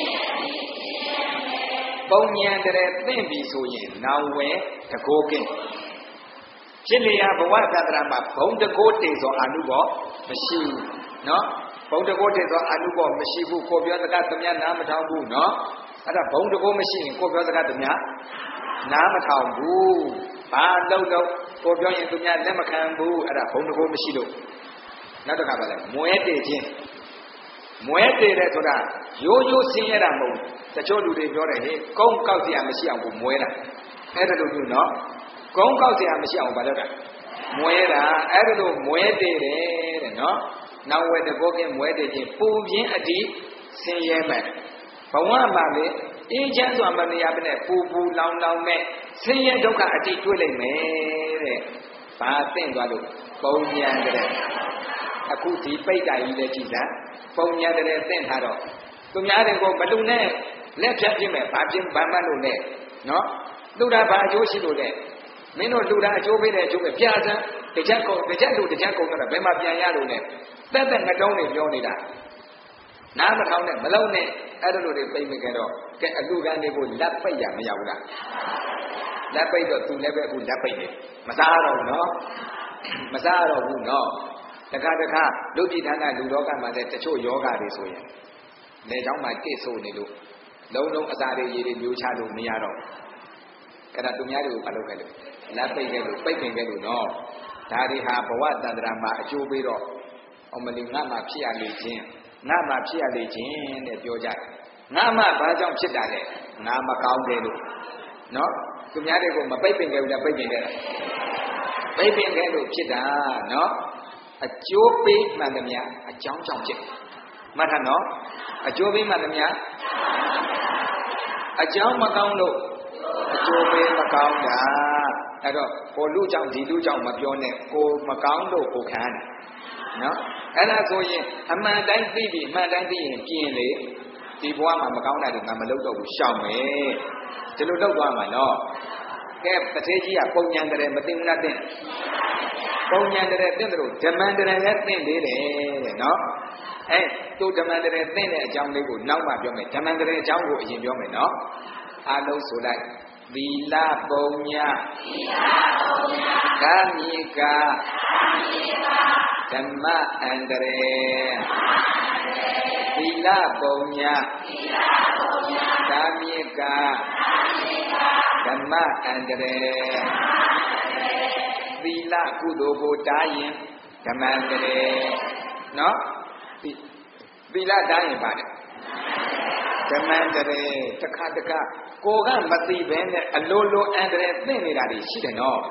S1: ပုံညံတရေသင်ပြီဆိုရင်နောင်ဝဲတကိုကင်းဖြစ်လျာဘဝသတ္တရမှာဘုံတကိုးတေသောအနုဘောမရှိဘူးနော်ဘုံတကိုးတေသောအနုဘောမရှိဘူးကိုပြောစကားသမ ्या နားမထောင်ဘူးနော်အဲ့ဒါဘုံတကိုးမရှိရင်ကိုပြောစကားသမ ्या နားမထောင်ဘူးဘာလုံးလုံးကိုပြောရင်သူများလက်မခံဘူးအဲ့ဒါဘုံတကိုးမရှိလို့နောက်တစ်ခါပါလဲမွဲတေခြင်းမွဲတေတယ်ဆိုတာရိုးရိုးဆင်းရဲတာမဟုတ်တချို့လူတွေပြောတယ်ဟေးကုန်းကောက်เสียမရှိအောင်ကိုမွဲတာအဲ့ဒါလိုမျိုးနော်ကုန်းကောက်เสียမရှိအောင်ဘာလုပ်တာမွဲတာအဲ့ဒါလိုမွဲတေတယ်တဲ့နော်နောက်ဝဲတကောကင်းမွဲတေခြင်းပူပြင်းအတိဆင်းရဲမယ်ဘဝမှာလေအေးချမ်းစွာမနေရဘဲနဲ့ပူပူလောင်လောင်နဲ့ဆင်းရဲဒုက္ခအတိတွေ့လိုက်မယ်တဲ့ဘာသိမ့်သွားလို့ပုံညာတဲ့အခုဒီပိတ်တာကြီးလည်းကြည်လားပုံညာတဲ့သိမ့်ထားတော့သူများတွေကိုမလူနဲ့လက်ဖြတ်ပြမယ်ဘာပြင်းဘာမှတ်လို့နဲ့နော်လူတာဘာအကျိုးရှိလို့လဲမင်းတို့လူတာအကျိုးပေးတဲ့အကျိုးပဲပြစမ်းတကြက်ကုန်တကြက်လူတကြက်ကုန်တော့ဘယ်မှာပြန်ရလို့လဲတက်တက်ငတုံးတွေပြောနေတာနားမထောင်နဲ့မလုံးနဲ့အဲ့လိုတွေပိတ်မိကြတော့ကဲအလူကန်တွေကိုလက်ပိတ်ရမရဘူးလားလက်ပိတ်တော့သူလည်းပဲအခုလက်ပိတ်တယ်မစားတော့ဘူးနော်မစားတော့ဘူးနော်တခါတခါလူပြည်ဌာနလူလောကမှာတဲ့တချို့ယောဂတွေဆိုရင်လေချောင်းမှာတိတ်ဆိုးနေလို့လုံးလုံးအစာတွေရေတွေမျိုးချလို့မရတော့အဲ့ဒါသူများတွေကိုမလုပ်ခဲ့လို့လက်ပိတ်ခဲ့လို့ပိတ်ပင်ခဲ့လို့နော်ဒါတွေဟာဘဝတန္တရာမှာအကျိုးပေးတော့အမလီငါမှဖြစ်ရလေခြင်းငါမှဖြစ်ရလေခြင်းတဲ့ပြောကြတယ်ငါမှဘာကြောင့်ဖြစ်တာလဲငါမကောင်းတယ်လို့နော်သူများတွေကိုမပိတ်ပင်ခဲ့ဘူးလားပိတ်ပင်ခဲ့တာပိတ်ပင်ခဲ့လို့ဖြစ်တာနော်အကျိုးပေးမှန်သမျှအကြောင်းကြောင့်ဖြစ်မှတ်ထားနော်အကျိုးပေးမှန်သမျှအကြောင်းမကောင်းလို့အကျိုးပေးမကောင်းတာအဲ့တော့ကိုလူကြောင့်ဒီလူကြောင့်မပြောနဲ့ကိုမကောင်းလို့ကိုခံတယ်နော်အဲ့ဒါဆိုရင်အမှန်တိုင်းသိပြီအမှန်တိုင်းသိရင်ပြင်းလေဒီဘဝမှာမကောင်းတာတွေငါမလုပ်တော့ဘူးရှောင်မယ်ဒီလိုလုပ်သွားမှာနော်ကဲတထေးကြီးကပုံညာတည်းမသိဘူးလားသိပုံညာတည်းသိတယ်လို့ဓမ္မတည်းလည်းသိသေးတယ်တဲ့နော်အဲသူဓမ္မတည်းသိတဲ့အကြောင်းလေးကိုနောက်မှပြောမယ်ဓမ္မတည်းအကြောင်းကိုအရင်ပြောမယ်နော်အားလုံးဆိုလိုက်သီလပုံညာသီလပုံညာကာမိကကာမိကဓမ္မအန္တရေသီလပုံညာသီလပုံညာကာမိကကာမိကဓမ္မအန္တရေသီလကုသိုလ်ကိုတားရင်ဓမ္မန္တရေနော်သီလတိုင်းရင်ပါတယ်ဓမ္မန္တရေတခါတခါကိုကမသိဘဲနဲ့အလိုလိုအန္တရာယ်သိနေတာတွေရှိတယ်နော်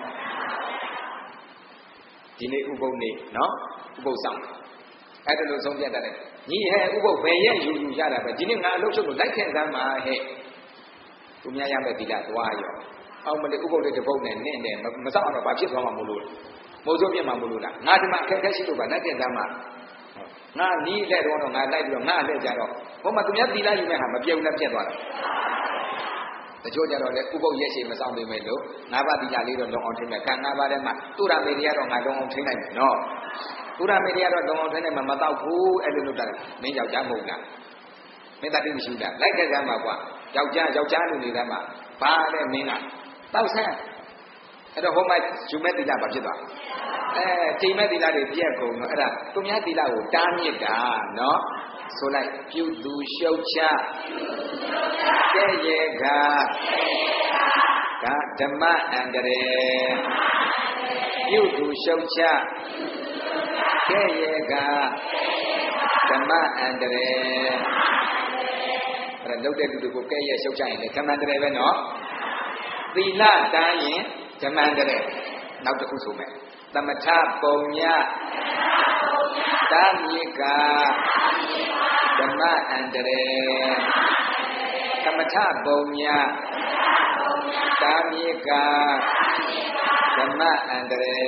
S1: ဒီနေ့ဥပုပ်နေ့နော်ဥပုပ်ဆောင်အဲ့ဒါလိုဆုံးဖြတ်တယ်ညီဟဲ့ဥပုပ်ဘယ်ရဲ့ယူယူရတာပဲဒီနေ့ငါအလုပ်ချုပ်လို့လိုက်ခဲ့စမ်းပါဟဲ့သူများရမယ်သီလသွားရောအောင်မလေးဥပုပ်လေးတစ်ပုပ်နဲ့နင့်တယ်မစောက်အောင်တော့ဘာဖြစ်သွားမှာမလို့မိုးစိုးပြတ်မှာမလို့လားငါဒီမှာအခက်အခဲရှိလို့ပါလက်တင်စမ်းပါငါနီးလက်တော့ငါလိုက်ပြီးတော့ငါလက်ကြတော့ဘုမသူများသီလယူမဲ့ဟာမပြုံနဲ့ပြတ်သွားတာတချို့ကြတော့လေဥပုပ်ရဲ့ရှိမဆောင်ပေးမယ်လို့ငါးပါးသီလလေးတော့လုံအောင်ထိမယ်ကံငါးပါးထဲမှာသူရမေတွေကတော့ငါလုံအောင်ထိနိုင်မယ်နော်သူရမေတွေကတော့လုံအောင်ထိနိုင်မှာမတော့ဘူးအဲ့လိုလုပ်တာမင်းယောက်ျားမဟုတ်လားမင်းတတိမရှိလားလိုက်ခဲ့စမ်းပါကွာယောက်ျားယောက်ျားလူနေသားမှာဘာလဲမင်းကတောက်ဆန်းအဲ့တော့ဟိုမှာယူမဲ့သီလဘာဖြစ်သွားအဲချိန်မဲ့သီလတွေပြက်ကုန်တော့အဲ့ဒါသူများသီလကိုတားမြစ်တာနော်ဆိုလိုက်ပြုသူရှုပ်ချကဲ့ရဲ့ကကဓမ္မအန္တရေပြုသူရှုပ်ချကဲ့ရဲ့ကဓမ္မအန္တရေအဲ့ဒါလုပ်တဲ့လူတွေကိုကဲ့ရဲ့ရှုပ်ချရင်လည်းဓမ္မအန္တရေပဲနော်သီလတားရင်ဓမ္မန္တရေနောက်တစ်ခုဆိုမယ်သမထပုံညတာမြေကဓမ္မအန္တရေသမထပုံညတာမြေကဓမ္မအန္တရေ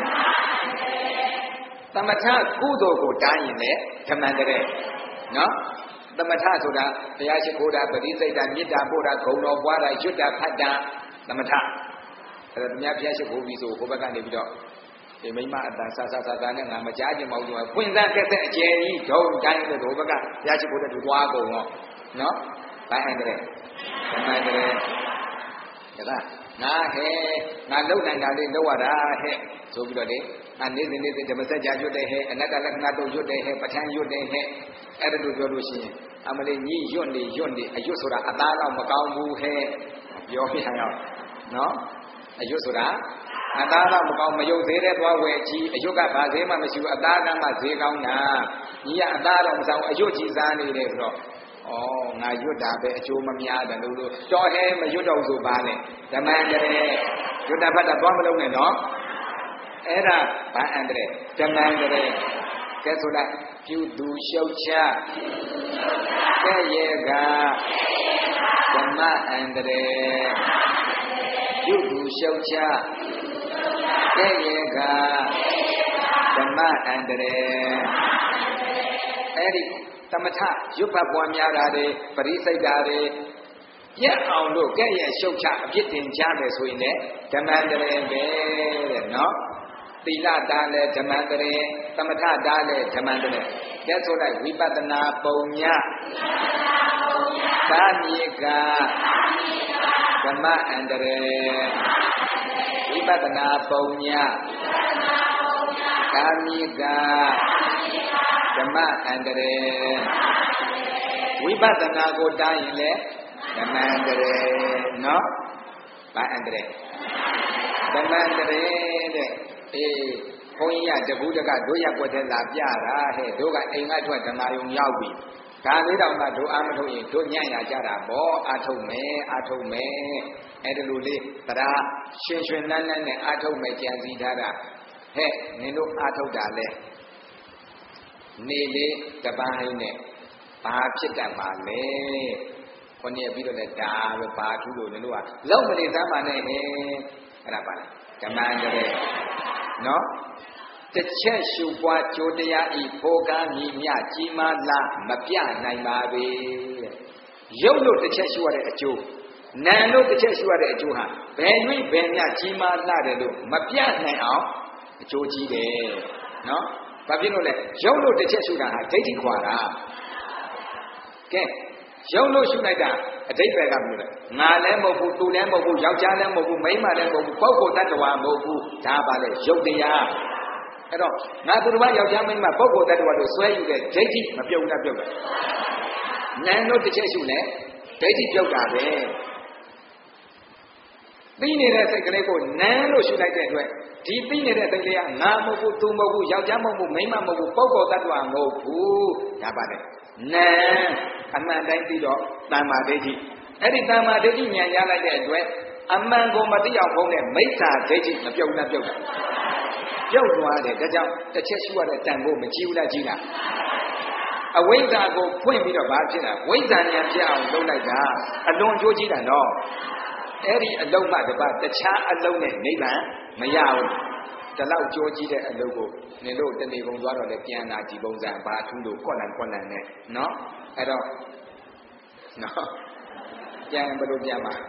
S1: သမထကုသိုလ်ကိုတားရင်လည်းဓမ္မန္တရေနော်သမထဆိုတာတရားရှိခိုးတာပရိစိတ်တာမေတ္တာပို့တာဂုဏ်တော်ပွားတာရွတ်တာဖတ်တာသမထအဲ့တော့မြတ်ဘုရားရှိခိုးပြီးဆိုဟိုဘက်ကနေပြီးတော့ဒီမိမအတန်ဆာဆာဆာဆာနဲ့ငါမကြားချင်ပါဘူးဆိုတော့ဖွင့်စမ်းကက်တဲ့အကျယ်ကြီးဒုံတိုင်းလို့ဟိုဘက်ကဘုရားရှိခိုးတဲ့သူသွားကုန်တော့နော်ဘိုင်းအဲ့တဲ့ဓမ္မတဲ့ဒါကငါဟဲ့ငါလုံနိုင်တာလေးလောက်ရတာဟဲ့ဆိုပြီးတော့လေငါနေ့စဉ်နေ့စဉ်ဓမ္မစကြာရွတ်တယ်ဟဲ့အနတ္တလက္ခဏာတို့ရွတ်တယ်ဟဲ့ပဋ္ဌာန်းရွတ်တယ်ဟဲ့အဲ့ဒါလိုပြောလို့ရှိရင်အမလေးညီရွတ်နေရွတ်နေအရွတ်ဆိုတာအသားတော့မကောင်းဘူးဟဲ့ပြောပြရအောင်နော်အရွတ်ဆိုတာအသားတော့မကောင်းမယုတ်သေးတဲ့သွားဝယ်ကြီးအရွတ်ကဘာသေးမှမရှိဘူးအသားကမှဈေးကောင်းတာညီကအသားတော့မဆောင်အရွတ်ကြီးစားနေတယ်ဆိုတော့ဩငါရွတ်တာပဲအကျိုးမများတယ်လို့လို့တော်ဟဲမရွတ်တော့ဆိုပါနဲ့ဓမ္မန္တရေရွတ်တာဖတ်တာသွားမလုံးနဲ့နော်အဲ့ဒါဘာအန္တရေဓမ္မန္တရေကဲဆိုလိုက်ပြုသူရှုပ်ချကဲ့ရဲ့ကဓမ္မအန္တရေပြုသူရှုပ်ချကဲ့ရဲ့ကဓမ္မအန္တရေအဲ့ဒီသမထရွတ်ဖတ်ပွားများတာတွေပရိစိတ်တာတွေပြက်အောင်လို့ကဲ့ရဲ့ရှုပ်ချအပြစ်တင်ကြတယ်ဆိုရင်လည်းဓမ္မန္တရေပဲတဲ့နော်သီလတားလည်းဓမ္မန္တရေသမထတားလည်းဓမ္မန္တရေကဲဆိုလိုက်ဝိပဿနာပုံညသာမြေကဓမ္မအန္တရေဝိပဿနာပုံညသာမြေကဓမ္မအန္တရေဝိပဿနာကိုတားရင်လည်းဓမ္မအန္တရေနော်ဘာအန္တရေဓမ္မအန္တရေတဲ့အေးဘုန်းကြီးကတပူးတကတို့ရက်ွက်တဲ့လာပြတာဟဲ့တို့ကအိမ်ကထွက်ဓမ္မယုံရောက်ပြီဒါလေးတောင်မှတို့အားမထုတ်ရင်တို့ညံ့ရကြတာပေါ့အာထုတ်မယ်အာထုတ်မယ်အဲ့ဒါလိုလေးတရားရှင်ရှင်နန်းနန်းနဲ့အာထုတ်မယ်ကြံစည်ထားတာဟဲ့နင်တို့အာထုတ်တာလဲနေလေးတပိုင်းနဲ့ဘာဖြစ်တတ်ပါလဲခொနည်းပြီးတော့လည်းဒါပဲဘာထူးလို့နင်တို့ကလောက်မနေသမ်းပါနဲ့ဟဲ့အဲ့ဒါပါလားဓမ္မန်ကြတဲ့နော်တစ်ချက်ရှုပွားကြိုးတရားဤဘောကမြည်မြကြီးမားလားမပြနိုင်ပါပဲရုပ်လို့တစ်ချက်ရှုရတဲ့အကျိုးနာမ်လို့တစ်ချက်ရှုရတဲ့အကျိုးဟာဘယ်၍ဘယ်မြကြီးမားလားတယ်လို့မပြနိုင်အောင်အကျိုးကြီးတယ်နော်ဘာဖြစ်လို့လဲရုပ်လို့တစ်ချက်ရှုတာဟာဒိဋ္ဌိခွာတာကဲရုပ်လို့ရှုလိုက်တာအဓိပ္ပာယ်ကဘယ်လိုလဲငါလည်းမဟုတ်ဘူးသူလည်းမဟုတ်ဘူးယောက်ျားလည်းမဟုတ်ဘူးမိန်းမလည်းမဟုတ်ဘူးပုဂ္ဂိုလ်တ attva မဟုတ်ဘူးဒါပါလေရုပ်တရားအဲ့တော့ငါသူတစ်ပါးယောက်ျားမိန်းမပုဂ္ဂိုလ်တ attva လို့ဆွဲယူတဲ့ဒိဋ္ဌိမပြုတ်တတ်ပြုတ်တယ်နာမ်လို့တစ်ချက်ရှုလဲဒိဋ္ဌိပြုတ်တာပဲသိနေတဲ့စိတ်ကလေးကိုနန်းလို့ရှုလိုက်တဲ့အတွက်ဒီသိနေတဲ့စိတ်လေးကငါမဟုတ်ဘူးသူမဟုတ်ဘူးယောက်ျားမဟုတ်ဘူးမိန်းမမဟုတ်ဘူးပုဂ္ဂိုလ်တ attva မဟုတ်ဘူးဒါပါတယ်နန်းအမှန်တိုင်းသိတော့တမ္မာဒိဋ္ဌိအဲ့ဒီတမ္မာဒိဋ္ဌိဉာဏ်ရလိုက်တဲ့အတွက်အမှန်ကိုမသိအောင်ဖုံးတဲ့မိစ္ဆာဒိဋ္ဌိမပြုတ်နဲ့ပြုတ်တာပြုတ်သွားတယ်ဒါကြောင့်တစ်ချက်ရှုရတဲ့တန်ဖို့မကြည့်ဘူးလားကြည့်လားအဝိဇ္ဇာကိုဖွင့်ပြီးတော့ဘာဖြစ်လဲဝိဇ္ဇာဉာဏ်ဖြစ်အောင်လုပ်လိုက်တာအလွန်ကြိုးကြည့်တာနော်အဲ့ဒီအလုံးမှတပါတခြားအလုံးနဲ့နိဗ္ဗာန်မရဘူးဒီလောက်ကြိုးကြည့်တဲ့အလုံးကိုနင်တို့တဏီပုံသွားတော့လေပြန်လာကြည့်ပုံစံဘာထူးလို့ကွက်လန်ကွက်လန်နဲ့နော်အဲ့တော့နော်ပြန်ဘယ်လိုပြန်မှာ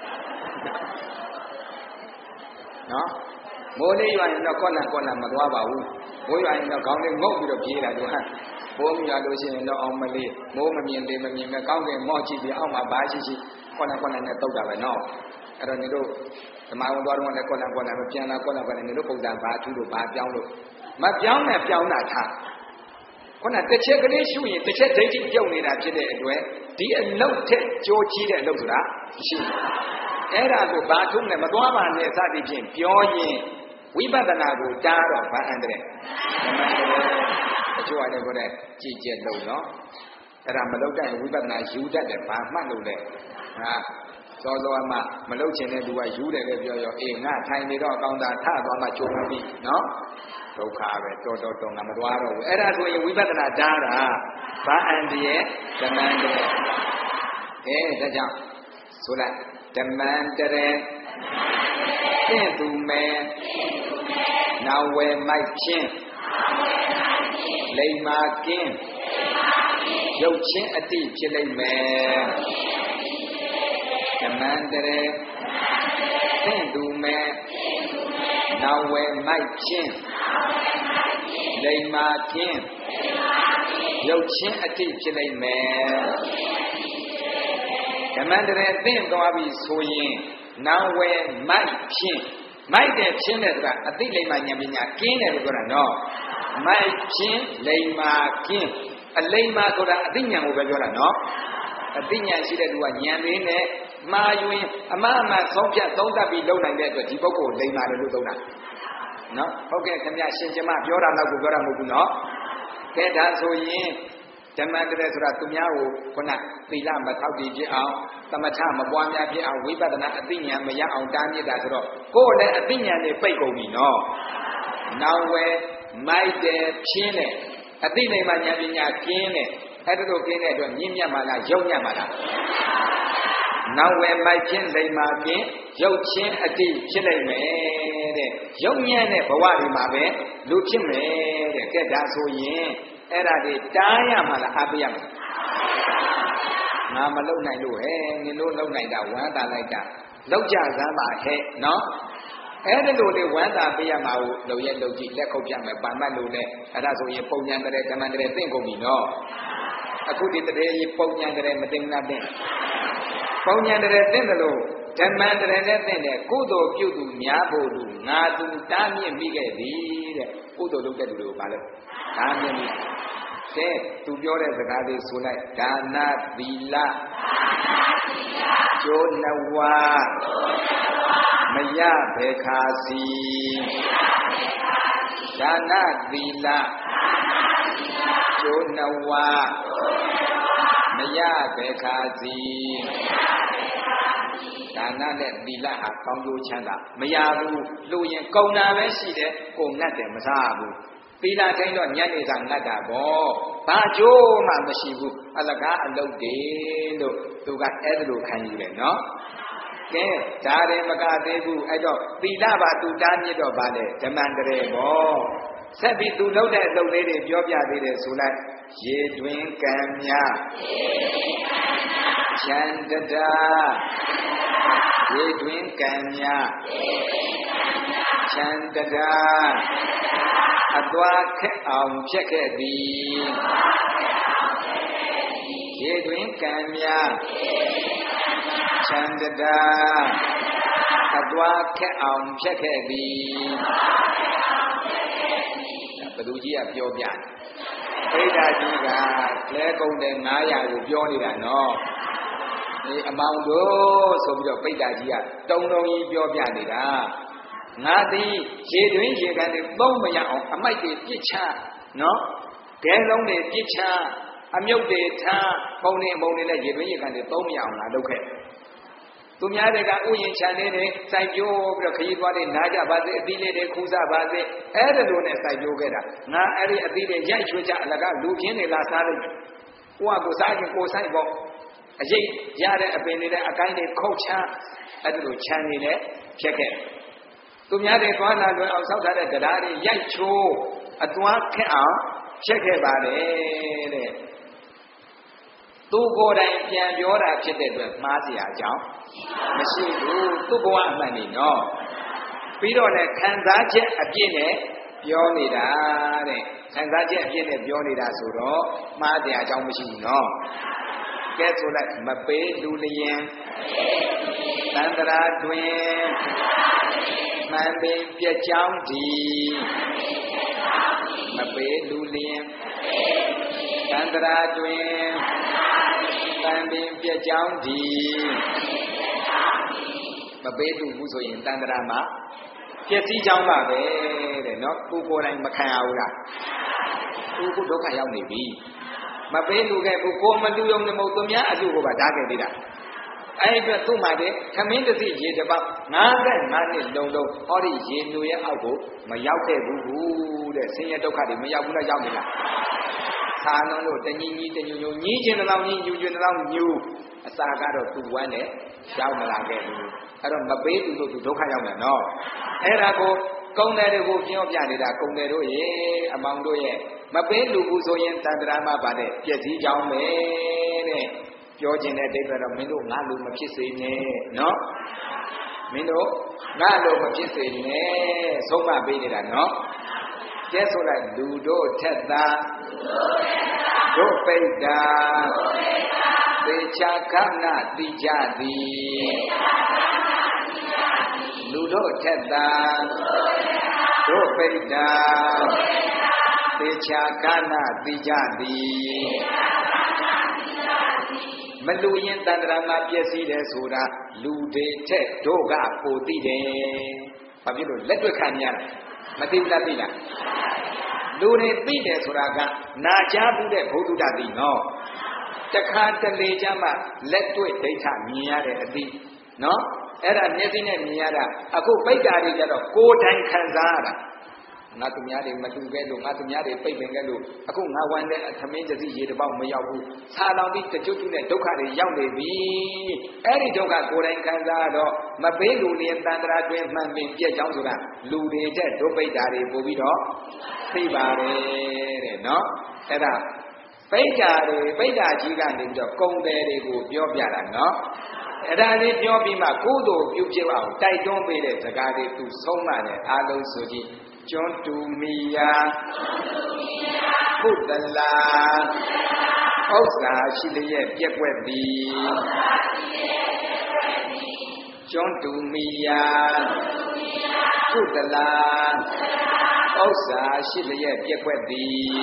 S1: နော်မိုးလေးရွာရင်တော့ကွက်လန်ကွက်လန်မသွားပါဘူးမိုးရွာရင်တော့ခေါင်းလေးငုတ်ပြီးတော့ပြေးလာတယ်ဟာမိုးမြာလို့ရှိရင်တော့အောင်မလေးမိုးမမြင်သေးမမြင်မဲ့ကောင်းကင်မော့ကြည့်ပြီးအောက်မှာဘာရှိရှိကွက်လန်ကွက်လန်နဲ့တုတ်တာပဲနော်အဲ့တော့နေတို့ဓမ္မဝန်သွားတော့လည်းကွက်လန်ကွက်လန်မပြန်လာကွက်လန်ကွက်လန်နေတို့ပုံစံဘာထူးလို့ဘာပြောင်းလို့မပြောင်းနဲ့ပြောင်းတာထားခုနတစ်ချက်ကလေးရှုရင်တစ်ချက်ဒိဋ္ဌိပြုတ်နေတာဖြစ်တဲ့အတွက်ဒီအလုတ်ထက်ကြိုးကြီးတဲ့အလုတ်ဆိုတာရှိတယ်အဲ့ဒါကိုဘာထုံးနဲ့မသွားပါနဲ့စသည်ဖြင့်ပြောရင်ဝိပဿနာကိုတားတော့ဘာအန္တရာယ်ဓမ္မအချို့အတဲ့ကိုတဲ့ကြည်ကျက်လို့နော်အဲ့ဒါမလုတ်တဲ့ဝိပဿနာယူတတ်တယ်ဘာမှတ်လို့လဲဟာစောစောမှမလုတ်ချင်တဲ့သူကယူတယ်ပဲပြောရောအေးငါထိုင်နေတော့အကောင်းသာထသွားမှချုပ်ပြီးနော်ဒုက္ခပဲတော်တော်တော်ငါမသွားတော့ဘူးအဲ့ဒါဆိုရင်ဝိပဿနာတားတာဘာအန္တရာယ်ဓမ္မန္တရအဲဒါကြောင့်ဆိုလိုက်ဓမ္မန္တရသင်သူမဲနာဝယ်မိုက်ချင်းလိမ္မာကင်းရုပ်ချင်းအတိဖြစ်လိမ့်မယ်ဓမ္မန္တရသင်သူမဲနာဝယ်မိုက်ချင်းလိမ္မာကင်းရုပ်ချင်းအတိဖြစ်လိမ့်မယ်ဓမ္မန္တရသင်သွားပြီဆိုရင်နာဝယ်မိုက်ချင်းမိုက်တဲ့ချင်းတဲ့ဆိုတာအသိလိမ္မာဉာဏ်ပညာကင်းတယ်လို့ပြောတာနော်မိုက်ချင်းလိမ္မာကင်းအလိမ္မာဆိုတာအသိဉာဏ်ကိုပဲပြောတာနော်အသိဉာဏ်ရှိတဲ့သူကဉာဏ်လေးနဲ့မှားယွင်းအမှားအမှန်ဆုံးဖြတ်သုံးသပ်ပြီးလုပ်နိုင်တဲ့အတွက်ဒီပုဂ္ဂိုလ်လိမ္မာတယ်လို့သုံးတာနော်ဟုတ်ကဲ့ခင်ဗျာရှင်ကျမပြောတာတော့ကိုပြောတာမဟုတ်ဘူးနော်ကဲဒါဆိုရင်ဓမ္မန္တရဆိုတာသူများကိုခုနသီလမထောက်တည်ဖြစ်အောင်သမထမပွားများဖြစ်အောင်ဝိပဿနာအသိဉာဏ်မရအောင်တားမြစ်တာဆိုတော့ကိုယ်လည်းအသိဉာဏ်နဲ့ပိတ်ကုန်ပြီနော်နောက်ဝဲမိုက်တယ်ဖြင်းတယ်အသိဉာဏ်မှဉာဏ်ပညာကင်းတယ်အဲ့ဒါလိုကင်းတဲ့အတွက်မြင့်မြတ်မှလားရုပ်ညံ့မှလားနောက်ဝဲမိုက်ချင်းလိမ္မာကင်းရုပ်ချင်းအတိဖြစ်နိုင်မယ်တဲ့ရုပ်ညံ့တဲ့ဘဝဒီမှာပဲလူဖြစ်မယ်တဲ့ကဲဒါဆိုရင်အဲ့ဒါတွေတားရမှာလားအားပေးရမှာငါမလုံနိုင်လို့ဟဲ့နင်တို့လုံနိုင်တာဝမ်းသာလိုက်တာလောက်ကြစမ်းပါဟဲ့နော်အဲ့ဒီလိုလေးဝမ်းသာပေးရမှာကိုလုံရဲ့လုံကြည့်လက်ခုပ်ပြမယ်ပါမတ်လို့နဲ့အဲ့ဒါဆိုရင်ပုံညာတဲ့ဓမ္မတဲ့သင်ကုန်ပြီနော်အခုဒီတည်းကြီးပုံညာတဲ့မသိနာတဲ့ပုံညာတဲ့သင်တယ်လို့ဓမ္မတဲ့နဲ့သင်တယ်ကုသိုလ်ပြုသူများဖို့လူငါသူတားမြင့်မိခဲ့ပြီတဲ့ကုသိုလ်လုပ်တဲ့လူတွေကိုပါလို့တားမြင့်မိကဲသူပြောတဲ့စကားလေးဆိုလိုက်ဒါနသီလကျိုးနဝမရဘေခါစီဒါနသီလကျိုးနဝမရဘေခါစီဒါနနဲ့သီလဟာကောင်းကျိုးချမ်းသာမရဘူးလူရင်ကုန်တာပဲရှိတယ်ကိုငတ်တယ်မစားဘူးသီလတိုင်းတော့ညနေစာငတ်တာပေါ့ဘာကျိုးမှမရှိဘူးအလကားအလုပ်တွေလို့သူကအဲ့ဒါလိုခံယူတယ်နော်ကဲဒါရင်မကသေးဘူးအဲ့တော့သီလပါသူတားမြစ်တော့ဗာလေဓမ္မန္တရေပေါ့ဆက်ပြီးသူလုပ်တဲ့အလုပ်လေးတွေပြောပြသေးတယ်ဆိုလိုက်ရေတွင်ကံများချန္တတာရေတွင်ကံများချန္တတာအသွားခက်အောင်ဖြစ်ခဲ့သည်ရေတွင်ကံများချန္တတာအသွားခက်အောင်ဖြစ်ခဲ့သည်ဘသူကြီးကပြောပြတယ်ပိဋကကြီးကလဲကုန်တဲ့နွားရကိုပြောနေတာနော်အမောင်တို့ဆိုပြီးတော့ပိတ်တာကြီးကတုံတုံကြီးပြောပြနေတာငါသည်ရေတွင်းရေကန်တွေသုံးမရအောင်အမိုက်တွေပြစ်ချနော်ဒဲလုံးတွေပြစ်ချအမြုပ်တွေထားပုံနေပုံနေနဲ့ရေတွင်းရေကန်တွေသုံးမရအောင်ငါလုပ်ခဲ့သူများတွေကဥယျာဉ်ချန်လေးတွေစိုက်ပျိုးပြီးတော့ခရီးသွားတွေနားကြပါစေအသီးလေးတွေခူးစားပါစေအဲ့ဒါလိုနဲ့စိုက်ပျိုးခဲ့တာငါအဲ့ဒီအသီးတွေရိုက်ချွေချအလကလူပြင်းတွေလာစားလိုက်ကိုကကိုစားရင်ကိုဆိုင်ပေါ့အရေးရတဲ့အပင်တွေတဲ့အကိုင်းတွေခုတ်ချအဲ့ဒါလိုချန်နေလဲဖြစ်ခဲ့သူများတွေသွားလာလွယ်အောင်ဆောက်ထားတဲ့တရားတွေရိုက်ချိုးအသွမ်းခက်အောင်ဖြစ်ခဲ့ပါတယ်တဲ့သူကိုယ်တိုင်ပြန်ပြောတာဖြစ်တဲ့အတွက်မှားစရာအကြောင်းမရှိဘူးသူ့ဘဝအမှန်နေနော်ပြီးတော့လည်းခံစားချက်အပြည့်နဲ့ပြောနေတာတဲ့ခံစားချက်အပြည့်နဲ့ပြောနေတာဆိုတော့မှားစရာအကြောင်းမရှိဘူးနော်ကဲဆိုလိုက်မပေးလူလျင်တန္တရာတွင်မှန်ပင်ပြက်ကြောင်းဒီမပေးလူလျင်တန္တရာတွင်မှန်ပင်ပြက်ကြောင်းဒီမပေးလူဘူးဆိုရင်တန္တရာမှာပြည့်စည်ကြောင်းပါပဲတဲ့နော်ကိုကိုယ်တိုင်မခံရဘူးလားကိုကိုဒုက္ခရောက်နေပြီမပေးလူခဲ့ဘူးကိုမလူယုံနေမဟုတ်သူများအလူကိုပါဓာတ်ခဲ့သေးတာအဲ့ဒီအတွက်သူ့မှာတဲ့ခမင်းတစီရေတပေါက်ငါးတဲ့ငါးနှစ်လုံးလုံးဟောဒီရေနူရဲ့အောက်ကိုမရောက်ခဲ့ဘူးတဲ့ဆင်းရဲဒုက္ခတွေမရောက်ဘူးလားရောက်နေလားသာလုံးတို့တညီညီတညူညူညီးခြင်းတစ်လောင်းညီးညူခြင်းတစ်လောင်းညူအစာကတော့သူ့ဝမ်းနဲ့ရောက်မလာခဲ့ဘူးအဲ့တော့မပေးသူတို့သူဒုက္ခရောက်တယ်နော်အဲ့ဒါကိုကုံတယ်တွေကိုပြောပြနေတာကုံတယ်တို့ရေအမောင်တို့ရဲ့မပေးလူဘူးဆိုရင်တန္တရာမှာပါတဲ့ပြည့်စည်ကြောင်းပဲတဲ့ပြောခြင်းတဲ့အိဗယ်တော့မင်းတို့ငါလိုမဖြစ်စေနဲ့နော်မင်းတို့ငါလိုမဖြစ်စေနဲ့ဆုံးမပေးနေတာနော်ကျဲဆိုလိုက်လူတို့ထက်သာတို့ပိဋ္ဌာသေချာခဏတိကြသည်လူတို့ထက်သာတို့ပိဋ္ဌာသေချာခဏတိကြသည်မလူရင်တန္တရာမှာပြည့်စည်တယ်ဆိုတာလူတွေထက်တို့ကပိုသိတယ်။ဘာဖြစ်လို့လက်တွေ့ခံရတာမသိဘူးလားသိလားလူတွေသိတယ်ဆိုတာကနာကြားဘူးတဲ့ဘုဒ္ဓတသိနော်တခါတလေကြမှာလက်တွေ့ဒိဋ္ဌမြင်ရတဲ့အသိနော်အဲ့ဒါမျက်စိနဲ့မြင်ရတာအခုပိဋ္ဌာတွေကြတော့ကိုယ်တိုင်ခံစားရတာငါသူများတွေမတူခဲ့လို့ငါသူများတွေပိတ်ပင်ခဲ့လို့အခုငါဝမ်းတဲ့အသမင်းတစီရေတပေါက်မရောက်ဘူးဆာလောင်ပြီးတကျွတ်ကျွတ်နဲ့ဒုက္ခတွေရောက်နေပြီအဲ့ဒီဒုက္ခကိုယ်တိုင်ခံစားတော့မပေးလူလျင်တန်တရာတွင်မှန်ပင်ပြည့်ချောင်းဆိုတာလူတွေတဲ့ဒုပိဋ္ဌာတွေပို့ပြီးတော့သိပါတယ်တဲ့နော်အဲ့ဒါပိဋ္ဌာတွေပိဋ္ဌာကြီးကနေပြီးတော့ကုံတယ်တွေကိုပြောပြတာနော်အဲ့ဒါလေးပြောပြီးမှကုသိုလ်ပြုဖြစ်အောင်တိုက်တွန်းပေးတဲ့စကားတွေသူဆုံးမတယ်အားလုံးဆိုကြည့်ကျွန်းတူမီယာပုတ္တလာဥစ္စာရှိလျက်ပြက်ွက်သည်ကျွန်းတူမီယာပုတ္တလာဥစ္စာရှိလျက်ပြက်ွက်သည်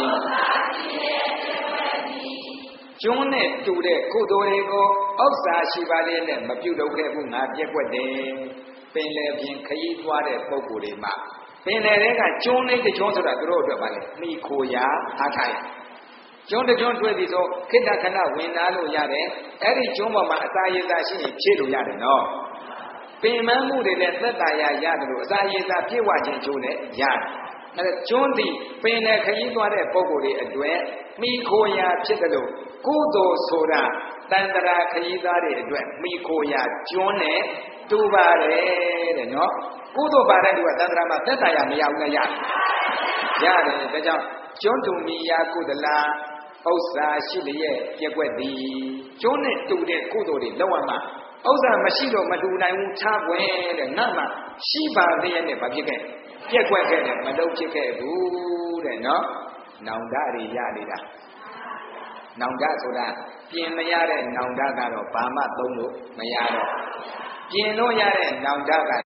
S1: ကျွန်းနဲ့တူတဲ့ကုသိုလ်တွေကိုဥစ္စာရှိပါလေနဲ့မပြုတ်လုပ်ခဲ့ဘူးငါပြက်ွက်တယ်ပင်လေပြင်ခရီးသွားတဲ့ပုံကိုယ်တွေမှာပင်လေတွေကကျွန်းလေးတစ်ကျွန်းဆိုတာသူတို့အတွက်ပါလေမိခိုရာအားထားရကျွန်းတစ်ကျွန်းတွေ့ပြီဆိုခိတ္တခဏဝင်လာလို့ရတယ်အဲ့ဒီကျွန်းပေါ်မှာအစာရည်သာရှိရင်ဖြည့်လို့ရတယ်နော်ပင်မမှုတွေနဲ့သက်သာရရတယ်လို့အစာရည်သာပြည့်ဝခြင်းကျွန်းနဲ့ရတယ်အဲ့ဒါကျွန်းဒီပင်လေခရီးသွားတဲ့ပုံကိုယ်တွေအတွက်မိခိုရာဖြစ်တယ်လို့ကုသိုလ်ဆိုတာတန်တရာခရီးသားတွေအတွက်မိခိုရာကျွန်းနဲ့တူပါတယ်တဲ့နော်ကုသိုလ်ပါတဲ့သူကတန်တရာမှာသက်သာရမရဘူးလားရတယ်ရတယ်ဒါကြောင့်ကျွန်းတူမီယာကုသလာဥစ္စာရှိလျက်ပြက်ွက်သည်ကျွန်းနဲ့တူတဲ့ကုသိုလ်တွေလောက်ရမှာဥစ္စာမရှိတော့မတူနိုင်ဘူးထားွယ်တဲ့ငါမှရှိပါသေးရဲ့နဲ့ဘာဖြစ်ခဲ့ပြက်ွက်ခဲ့တယ်မလုပ်ဖြစ်ခဲ့ဘူးတဲ့နော်နောင်တတွေရနေတာနောင်တဆိုတာပြင်မရတဲ့နောင်တကတော့ဘာမှသုံးလို့မရတော့ပြင်လို့ရတဲ့နောင်တက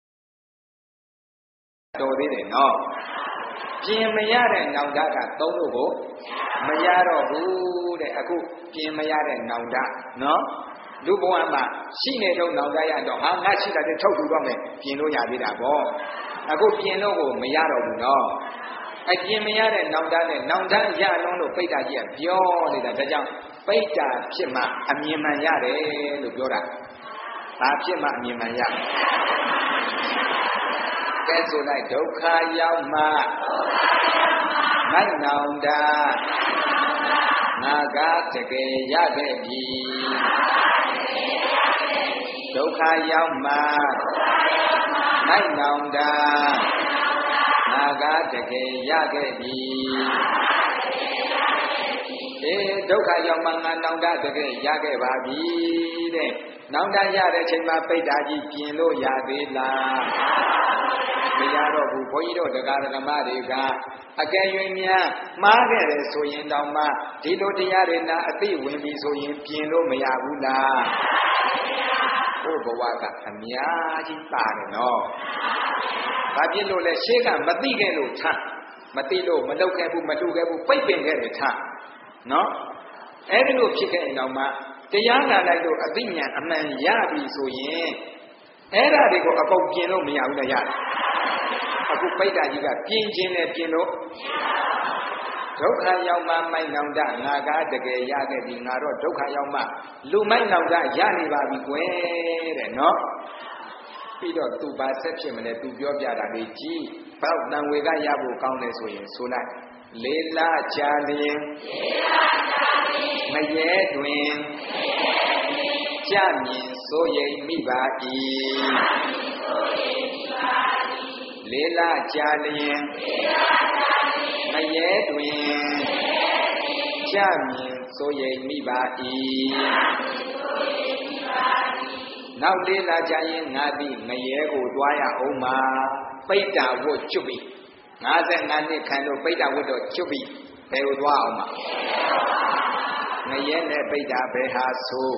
S1: တော်သေးတယ်နော်ပြင်မရတဲ့နောင်တကသုံးလို့ကိုမရတော့ဘူးတဲ့အခုပြင်မရတဲ့နောင်တနော်လူဘဝမှာရှိနေတော့နောက်သားရတော့ဟာငါရှိတာတည်းထုတ်ထူတော့မယ်ပြင်လို့ရသေးတာပေါ့အခုပြင်လို့ကိုမရတော့ဘူးနော်အပြင်မရတဲ့နောက်သားနဲ့နောက်သားရလုံးလို့ပိဋကကြီးကပြောနေတာဒါကြောင့်ပိဋကဖြစ်မှအမြင်မှန်ရတယ်လို့ပြောတာဘာဖြစ်မှအမြင်မှန်ရကဲဆိုလိုက်ဒုက္ခရောက်မှမိုက်နောင်တာငါကတကယ်ရခဲ့ပြီဒုက္ခရောက်မှမိုက်နောင်တာငါကတကယ်ရခဲ့ပြီအေးဒုက္ခရောက်မှငါနောင်တတကယ်ရခဲ့ပါပြီတဲ့နောင်တရတဲ့ချိန်မှာပိဋကကြီးပြင်လို့ရသေးလားမရတော့ဘူးဘုန်းကြီးတို့တရားဓမ္မတွေကအကယ်၍များမှားခဲ့တယ်ဆိုရင်တောင်မှဒီလိုတရားတွေနာအသိဝင်ပြီဆိုရင်ပြင်လို့မရဘူးလားဘုဘဝကအများကြီးပါတယ်နော်ဘာဖြစ်လို့လဲရှေ့ကမသိခဲ့လို့ထမသိလို့မလုပ်ခဲ့ဘူးမလုပ်ခဲ့ဘူးပိတ်ပင်ခဲ့တယ်ထနော်အဲ့ဒီလိုဖြစ်ခဲ့ရင်တော့မှတရားနာလိုက်လို့အသိဉာဏ်အမှန်ရပြီဆိုရင်အဲ့ဒါတွေကိုအကုန်ပြင်လို့မရဘူးလားရတယ်အခုပိဋကကြီးကပြင်ခြင်းနဲ့ပြင်လို့ဒုက္ခရောက်မှမိုက်နောင်တငါကတကယ်ရခဲ့ပြီငါတော့ဒုက္ခရောက်မှလူမိုက်နောင်တရနေပါပြီကွယ်တဲ့နော်ပြီးတော့သူပါဆက်ဖြစ်မလဲသူပြောပြတာလေးကြည့်ဘောက်တန်ဝေကရဖို့ကောင်းတယ်ဆိုရင်ဆိုလိုက်လေးလာချာလျင်မရဲတွင်ကြမြင်စိုးရိမ်မိပါ၏လေးလာချာလျင်မရဲတွင်ကြမြင်စိုးရိမ်မိပါ၏နောက်လေးလာချရင်ငါသည်မရဲကိုတွားရအောင်မှာပိဋကဝတ်ကျွတ်ပြီငါးဆယ်ငါးနှစ်ခံလို့ပိဋကဝတ်တော့ကျွတ်ပြီဘယ်ကိုတွားအောင်မှာငရဲနဲ့ပိဋကဘယ်ဟာဆို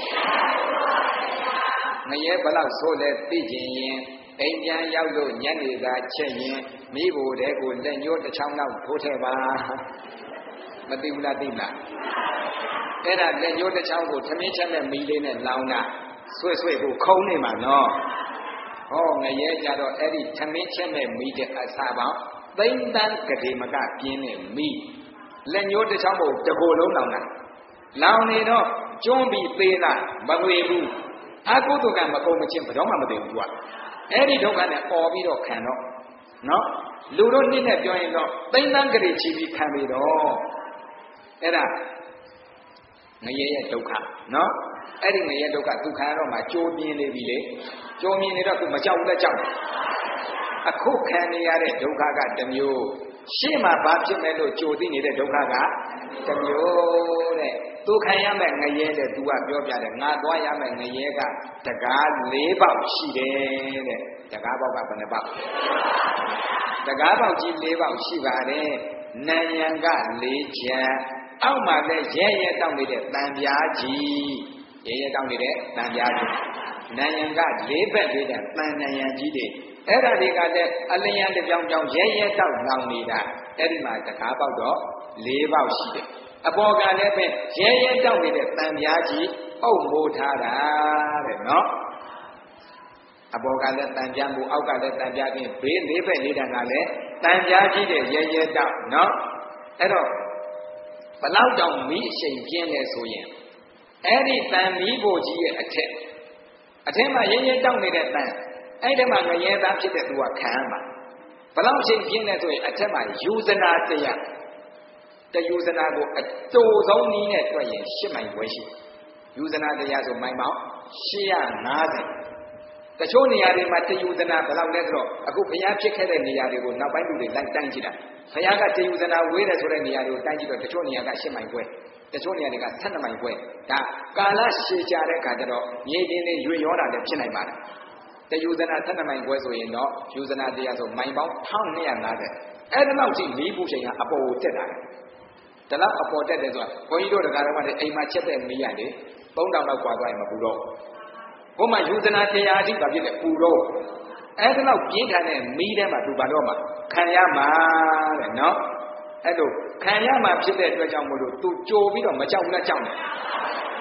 S1: ငရဲဘလောက်ဆိုလဲသိကျင်ရင်အိမ်ပြန်ရောက်လို့ညနေသာချက်ရင်မိဖို့တဲ့ကိုလက်ညှိုးတစ်ချောင်းလောက်ထိုးထည့်ပါမသိဘူးလားသိလားအဲ့ဒါလက်ညှိုးတစ်ချောင်းကိုသမင်းချက်နဲ့မီးလေးနဲ့လောင်းတာဆွဲဆွဲကိုခုံးနေမှာနော်ဟောငရဲကြတော့အဲ့ဒီသမင်းချက်နဲ့မီးတဲ့အစာပေါင်းသိမ့်တန်းကတိမကပြင်းနေမီးလက်ညှိုးတစ်ချောင်းကိုတကိုယ်လုံးလောင်းတာလောင်နေတော့ကျွန်းပြီးသေးလားမသွေဘူးအကုသိုလ်ကမကုန်မချင်းဘယ်တော့မှမသိဘူးသူကအဲ့ဒီဒုက္ခနဲ့អော်ပြီးတော့ခံတော့နော်လူတို့နှစ်နဲ့ပြောရင်တော့သိမ့်တန်းကြိချီပြီးခံပြီးတော့အဲ့ဒါငရဲရဲ့ဒုက္ခနော်အဲ့ဒီငရဲဒုက္ခသူခံရတော့မှကြိုးမြင်နေပြီလေကြိုးမြင်နေတော့သူမကြောက်ဘူးလက်ကြောက်တယ်အခုခံနေရတဲ့ဒုက္ခကတစ်မျိုးရှေ့မှာဘာဖြစ်မဲ့လို့ကြိုသိနေတဲ့ဒုက္ခကတစ်မျိုးတဲ့သူခံရမဲ့ငရဲတဲ့သူကပြောပြတယ်ငါသွားရမဲ့ငရဲကတကား၄ပေါက်ရှိတယ်တဲ့တကားပေါက်ကဘယ်နှပေါက်တကားပေါက်ကြီး၄ပေါက်ရှိပါတယ်နံရံက၄ချမ်းအောက်မှာလည်းရဲရဲတောက်နေတဲ့တန်ပြားကြီးရဲရဲတောက်နေတဲ့တန်ပြားကြီးနံရံက၄ဘက်လေးတဲ့တန်နံရံကြီးတွေအဲ့ဒါတွေကလည်းအလျံတစ်ပြောင်ပြောင်ရဲရဲတောက်လောင်နေတာအဲ့ဒီမှာတကားပေါက်တော့၄ပေါက်ရှိတယ်အပေါ်ကလည်းပဲရဲရဲတောက်နေတဲ့တန်ပြားကြီးအုပ်မိုးထားတာတဲ့နော်အပေါ်ကလည်းတန်ပြားမှုအောက်ကလည်းတန်ပြားခြင်းဘေးလေးဘက်လေးတန်ကလည်းတန်ပြားကြီးတဲ့ရဲရဲတောက်နော်အဲ့တော့ဘလောက်တောင်မီးအရှိန်ပြင်းလဲဆိုရင်အဲ့ဒီတန်မီးဖို့ကြီးရဲ့အထက်အထက်မှာရဲရဲတောက်နေတဲ့တန်အဲ့ဒီမှာငရဲသားဖြစ်တဲ့သူကခံရမှာဘလောက်ရှိန်ပြင်းလဲဆိုရင်အထက်မှာယူဇနာတရားတယူဇနာကိုအတူဆုံးနည်းနဲ့တွက်ရင်ရှစ်မိုင်ခွဲရှိယူဇနာတရားဆိုမိုင်ပေါင်းရှစ်ရာငါးဆယ်တချို့နေရာတွေမှာတယူဇနာဘယ်လောက်လဲဆိုတော့အခုဘုရားဖြစ်ခဲ့တဲ့နေရာတွေကိုနောက်ပိုင်းလူတွေလိုက်တိုင်းကြည့်တာဘုရားကတယူဇနာဝေးတယ်ဆိုတဲ့နေရာတွေကိုတိုင်းကြည့်တော့တချို့နေရာကရှစ်မိုင်ခွဲတချို့နေရာတွေကဆယ်နှစ်မိုင်ခွဲဒါကာလရှည်ကြတဲ့အခါကျတော့မြေပြင်တွေရွေရောတာလည်းဖြစ်နိုင်ပါတယ်တယူဇနာဆယ်နှစ်မိုင်ခွဲဆိုရင်တော့ယူဇနာတရားဆိုမိုင်ပေါင်းတစ်ထောင်နှစ်ရာငါးဆယ်အဲ့ဒါလောက်ထိမီးပူချိန်ကအပေါ်ကိုတက်တာလေဒါလောက်အပေါ်တက်တယ်ဆိုတာဘုန်းကြီးတို့တရားတော်ကအိမ်မှာချက်တဲ့မီးရတယ်သုံးတောင်လောက်ကွာသွားရင်မပူတော့ဘုမယူဇနာတရားအထိဘာဖြစ်လဲပူတော့အဲ့ဒါလောက်ပြင်းထန်တဲ့မီးထဲမှာသူဘာတော့မှခံရမှာတဲ့နော်အဲ့လိုခံရမှာဖြစ်တဲ့အတွက်ကြောင့်မို့လို့သူကြိုပြီးတော့မကြောက်ဘူးလားကြောက်တယ်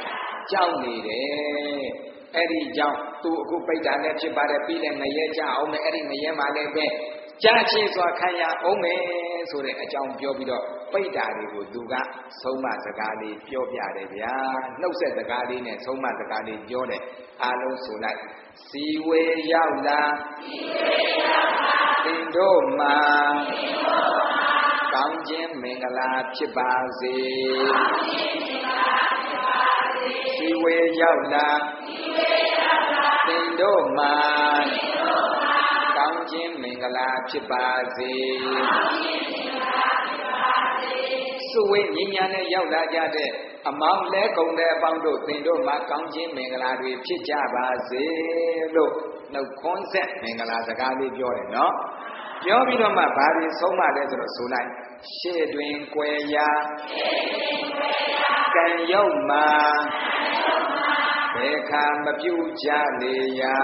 S1: ကြောက်နေတယ်အဲ့ဒီကြောင့်သူ့အခုပိတ်တာလည်းဖြစ်ပါတယ်ပြီးတဲ့ငရဲကြအောင်မယ်အဲ့ဒီငရဲမှာလည်းပဲကြားချေစွာခံရအောင်မယ်ဆိုတဲ့အကြောင်းပြောပြီးတော့ပိတ်တာတွေကိုသူကဆုံးမစကားလေးပြောပြတယ်ဗျာနှုတ်ဆက်စကားလေးနဲ့ဆုံးမစကားလေးပြောတယ်အားလုံးဆိုလိုက်စီဝေရောက်လာစီဝေရောက်လာသင်တို့မှာသင်တို့မှာကောင်းခြင်းမင်္ဂလာဖြစ်ပါစေကောင်းခြင်းမင်္ဂလာဖြစ်ပါစေစီဝေရောက်လာစီဝေရောက်လာသင်တို့မှာသင်တို့မှာကောင်းခြင်းမင်္ဂလာဖြစ်ပါစေကောင်းခြင်းမင်္ဂလာဖြစ်ပါစေစုဝေးညီညာနဲ့ရောက်လာကြတဲ့အမောင်လဲကုန်တဲ့အပေါင်းတို့သင်တို့မှာကောင်းခြင်းမင်္ဂလာတွေဖြစ်ကြပါစေလို့နှုတ်ခွန်းဆက်မင်္ဂလာစကားလေးပြောတယ်နော်ပြောပြီးတော့မှဘာတွေဆုံးမလဲဆိုတော့ဆိုလိုက်ရှေ့တွင်ကွယ်ရာရှေ့တွင်ကွယ်ရာကံယုတ်မှာကံယုတ်မှာဘယ်ခါမပြုကြလေရာ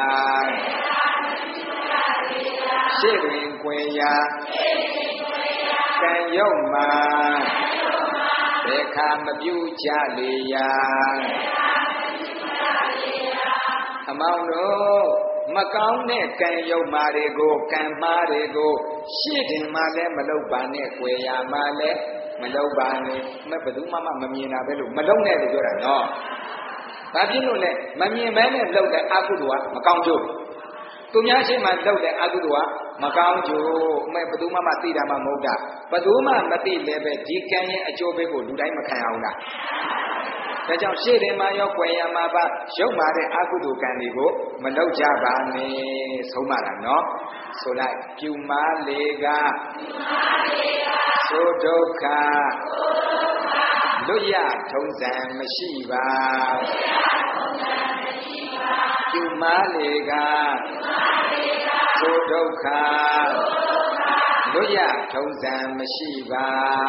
S1: ရှေ့တွင်ကွယ်ရာရှေ့တွင်ကွယ်ရာကံယုတ်မှာဘယ်ခါမပြုကြလေရာအမောင်တို့မကောင်းတဲ့ကံယုတ်မာတွေကိုကံမားတွေကိုရှေ့တင်မှလည်းမလုပ်ပါနဲ့၊ကွယ်ရာမှလည်းမလုပ်ပါနဲ့။မဘယ်သူမှမမြင်တာပဲလို့မလုပ်နဲ့လို့ပြောတာနော်။ဘာဖြစ်လို့လဲမမြင်မဲနဲ့လုပ်တဲ့အကုသိုလ်ကမကောင်းကျိုး။သူများရှိမှလုပ်တဲ့အကုသိုလ်ကမကောင်းကျိုး။မဲဘယ်သူမှမသိတာမှမဟုတ်တာ။ဘယ်သူမှမသိလည်းပဲဒီကံရဲ့အကျိုးပေးကိုလူတိုင်းမခံအောင်လား။ဒါကြောင့်ရှေ့တင်မှာရောကွယ်ရမှာပါရုပ်မာတဲ့အကုသိုလ်ကံတွေကိုမလုပ်ကြပါနဲ့ဆုံးမတာနော်ဆိုလိုက်ပြူမာလေကသို့ဒုက္ခလွတ်ရထုံးစံမရှိပါပြူမာလေကသို့ဒုက္ခလွတ်ရထုံးစံမရှိပါ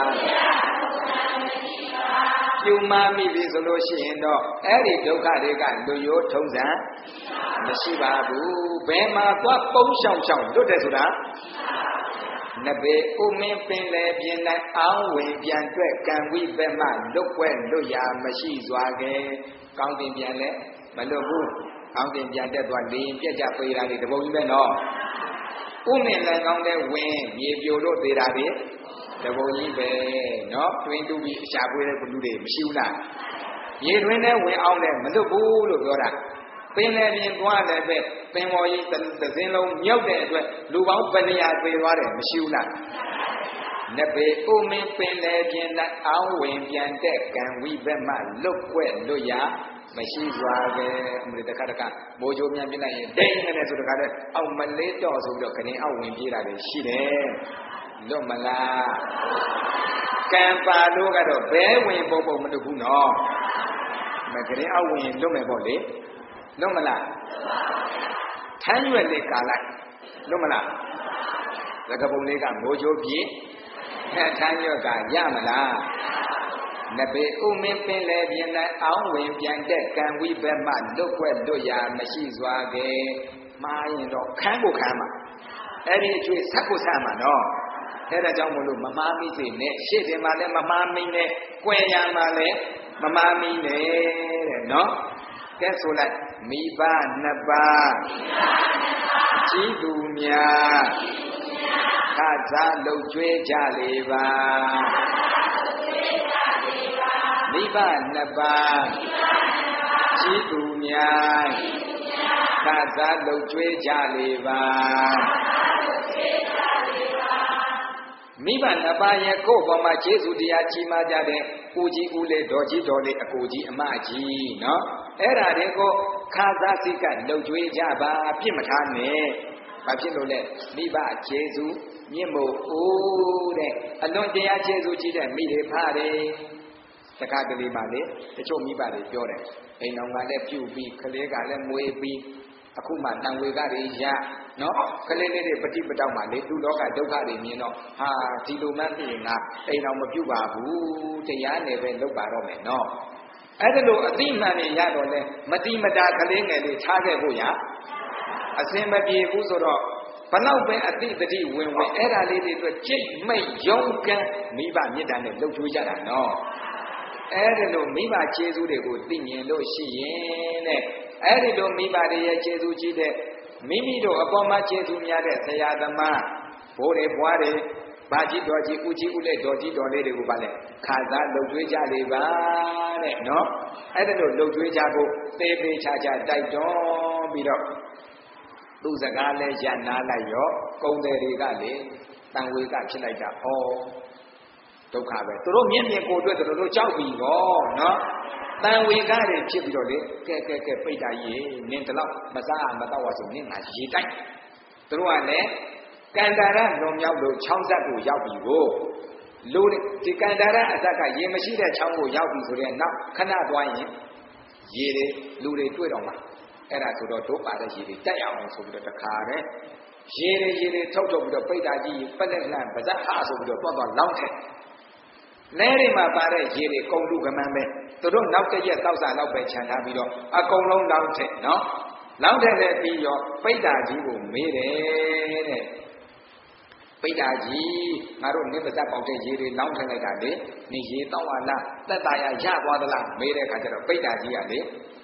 S1: ပြုမမိပြီဆိုလို့ရှိရင်တော့အဲ့ဒီဒုက္ခတွေကလူရိုးထုံးစံမရှိပါဘူးဘယ်မှာသွားပုံးရှောင်ရှောင်လွတ်တယ်ဆိုတာနဘေဥမင်းပင်လေပြင်း၌အောင်းဝင်ပြန်တွက်ကံဝိဘက်မှလွတ်ွက်လွတ်ရာမရှိစွာကဲကောင်းတင်ပြန်လဲမလွတ်ဘူးကောင်းတင်ပြန်တက်သွားလေရင်ပြက်ကြပေးတာတွေတပုံကြီးပဲနော်ဥမင်းလည်းကောင်းတဲ့ဝင်မြေပြိုလို့သေးတာတွေတပုံကြီးပဲเนาะတွင်းတူပြီးအရှာပွေးတဲ့လူတွေမရှိဘူးလားရေတွင်းနဲ့ဝင်အောင်လည်းမလွတ်ဘူးလို့ပြောတာပင်လည်းပြင်သွားတယ်ပဲပင်ပေါ်ကြီးသစင်းလုံးမြောက်တဲ့အတွက်လူပေါင်းဘယ်နေရာပြေသွားတယ်မရှိဘူးလားနဘေဥမင်းပင်လည်းပြင်၌အောင်းဝင်ပြန်တဲ့ကံဝိဘက်မှလွတ်ွက်လွတ်ရမရှိစွာပဲအမလေးတခါတခါမိုးကြိုးမြန်ပြလိုက်ရင်ဒိန်းနဲ့ဆိုတခါတည်းအောက်မလေးတော့ဆိုပြီးတော့ခရင်အောက်ဝင်ပြေးတာတွေရှိတယ်လွတ်မလားကံပါလို့ကတော့ဘဲဝင်ပုံပုံမလွတ်ဘူးနော်မကရင်အောက်ဝင်လွတ်မယ်ပေါ့လေလွတ်မလားထမ်းရွက်လေးကာလိုက်လွတ်မလားသကပုံလေးကမိုးချိုးပြေးထမ်းရွက်ကရမလားနဘေဥမင်းပင်လေပြင်း၌အောင်းဝင်ပြန်တဲ့ကံဝိဘက်မှလွတ်ွက်လွတ်ရာမရှိစွာကဲမှားရင်တော့ခန်းကိုခန်းမှာအဲ့ဒီအကျွေးဆက်ကိုဆက်မှာနော်အဲ့ဒါကြောင့်မလို့မမားမိစေနဲ့ရှေ့တင်မှာလည်းမမားမိနဲ့၊ကွယ်ရမှာလည်းမမားမိနဲ့တဲ့နော်ကဲဆိုလိုက်မိဘနှစ်ပါးကြီးသူများခါစားလှုပ်ကြွေးကြလေပါမိဘနှစ်ပါးကြီးသူများခါစားလှုပ်ကြွေးကြလေပါမိဘနှစ်ပါးရဲ့ကိုယ့်ဘောမှာကျေးဇူးတရားကြီးမားကြတဲ့ဦးကြီးဦးလေးဒေါ်ကြီးဒေါ်လေးအကိုကြီးအမကြီးနော်အဲ့ဒါတွေကိုခါစားစိတ်ကလှုပ်ကြွေးကြပါပြစ်မထားနဲ့ဘာဖြစ်လို့လဲမိဘကျေးဇူးမြင့်မို့ဦးတဲ့အလွန်တရားကျေးဇူးကြီးတဲ့မိတွေဖားတယ်တခါကလေးမှလေတချို့မိဘတွေပြောတယ်အိမ်တော်ကလည်းပြုတ်ပြီးကလေးကလည်းမွေးပြီးအခုမှတန်ဝေကတွေရနော်ကလေးလေးတွေပฏิပတောက်မှလေသူလောကဒုက္ခတွေမြင်တော့ဟာဒီလိုမှသိရင်ငါအိမ်တော်မပြုတ်ပါဘူးတရားနယ်ပဲလုပ်ပါတော့မယ်နော်အဲ့ဒါလို့အတိမှန်နေရတော့လဲမတိမတာကလေးငယ်လေးထားခဲ့ဖို့ရအစင်မပြေဘူးဆိုတော့ဘလောက်ပဲအတိတတိဝင်ဝင်အဲ့ဒါလေးတွေအတွက်ကြိတ်မိတ်ယုံကံမိဘမေတ္တာနဲ့လှုပ်ကြွေးကြတာနော်အဲ့ဒီလိုမိဘကျေးဇူးတွေကိုသိမြင်လို့ရှိရင်တဲ့အဲ့ဒီလိုမိဘတွေရဲ့ကျေးဇူးကြီးတဲ့မိမိတို့အပေါ်မှာကျေးဇူးများတဲ့ဆရာသမားဘိုးတွေဘွားတွေဘာကြီးတော်ကြီးဦးကြီးဦးလက်တော်ကြီးတော်လေးတွေကိုပါလဲခါစားလှုပ်ကြွေးကြလေပါတဲ့နော်အဲ့ဒါလို့လှုပ်ကြွေးကြဖို့သေသေးချာချာတိုက်တွန်းပြီးတော့သူ့စကားလဲရနာလိုက်ရောကုံတယ်တွေကလေတန်ဝေကဖြစ်လိုက်တာဩဒုက္ခပဲသူတို့မြင့်မြင့်ကိုအတွက်သူတို့ကြောက်ပြီကောနော်တန်ဝေကတွေဖြစ်ပြီးတော့လေကဲကဲကဲပိတ်တာကြီးနင်တလောက်မစားမတော့ဝဆိုနင်ငါရေတိုက်သူတို့ကလည်းကန္တာရလွန်မြောက်လို့ချောင်းဆက်ကိုရောက်ပြီကိုလူဒီကန္တာရအသက်ကရေမရှိတဲ့ချောင်းကိုရောက်ပြီဆိုတဲ့နောက်ခဏသွားရင်ရေတွေလူတွေတွေ့တော့မှာအဲ့ဒါဆိုတော့ဒုပါတဲ့ရေတွေတက်ရအောင်ဆိုပြီးတော့တခါပဲရေတွေရေတွေထုတ်ထုတ်ပြီးတော့ပိတ်တာကြီးပက်လက်လန့်ပါဇက်ဟာဆိုပြီးတော့သွားသွားလောင်းထက်လဲတွေမှာပါတဲ့ရေတွေကုန်လူကမှန်းပဲသူတို့နောက်တစ်ရက်တောက်စားလောက်ပဲခြံထားပြီးတော့အကုန်လုံးလောင်းထက်နော်လောင်းထက်လည်းပြီးရောပိတ်တာကြီးကိုမေးတယ်တဲ့ပိတ်တာကြီးငါတို့နင်းပါဇက်ပေါက်တဲ့ရေတွေလောင်းထက်လိုက်တာလေနေရေတောက်ပါလားသက်သာရရသွားသလားမေးတဲ့အခါကျတော့ပိတ်တာကြီးကလေ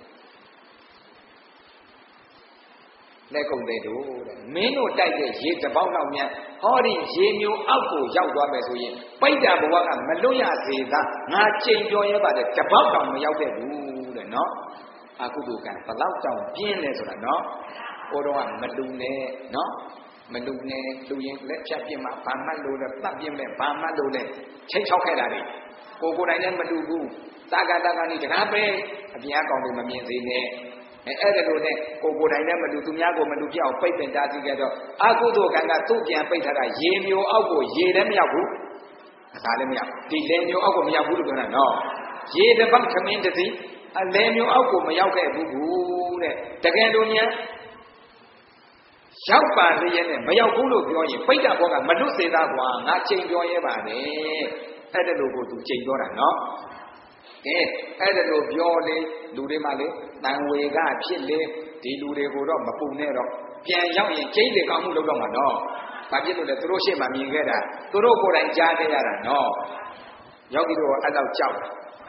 S1: လက်ကုန်တဲ့တို့တဲ့မင်းတို့တိုက်တဲ့ရေတစ်ပေါက်လောက်များဟောဒီရေမျိုးအောက်ကိုရောက်သွားမယ်ဆိုရင်ပိတ်တာဘဝကမလွတ်ရစေသာငါချိန်ပြောရဲပါတယ်တစ်ပေါက်တောင်မရောက်တဲ့ဘူးတဲ့နော်အကုသိုလ်ကံဘလောက်တောင်ပြင်းလဲဆိုတာနော်ဟိုတော့ကမလူနဲ့နော်မလူနဲ့လူရင်လက်ဖြတ်ပြင်းမှဘာမှလို့လဲပတ်ပြင်းမဲ့ဘာမှလို့လဲချိန်ချောက်ခဲ့တာလေကိုကိုယ်တိုင်လည်းမလူဘူးတာကတာကနေတကားပဲအပြင်အကောင်တွေမမြင်သေးနဲ့အဲအဲ့ဒါလို့နဲ့ကိုကိုယ်တိုင်လည်းမလူသူများကိုမလူပြအောင်ပိတ်ပင်တားစီခဲ့တော့အကုသိုလ်ကံကသူ့ပြန်ပိတ်ထားတာရေမျိုးအောက်ကိုရေလည်းမရောက်ဘူးဒါလည်းမရောက်ဒီလေမျိုးအောက်ကိုမရောက်ဘူးလို့ပြောတာနော်ရေတစ်ပတ်ခမင်းတစ်စီအလေမျိုးအောက်ကိုမရောက်ခဲ့ဘူးဘူးတဲ့တကယ်လို့များရောက်ပါသေးရဲ့နဲ့မရောက်ဘူးလို့ပြောရင်ပိတ်တာဘောကမလွတ်စေသားကွာငါချိန်ပြောရဲပါတယ်အဲ့ဒါလို့ကိုသူချိန်ပြောတာနော်ကဲအဲ့ဒါလို့ပြောလေလူတွေမှလေတန်ဝေကဖြစ်လေဒီလူတွေကိုတော့မပူနဲ့တော့ပြန်ရောက်ရင်ကျိတ်တွေကောင်းမှုလုပ်တော့မှာနော်ဘာဖြစ်လို့လဲသူတို့ရှေ့မှာမြင်ခဲ့တာသူတို့ကိုယ်တိုင်ကြားခဲ့ရတာနော်ယောဂီတို့အဲ့တော့ကြောက်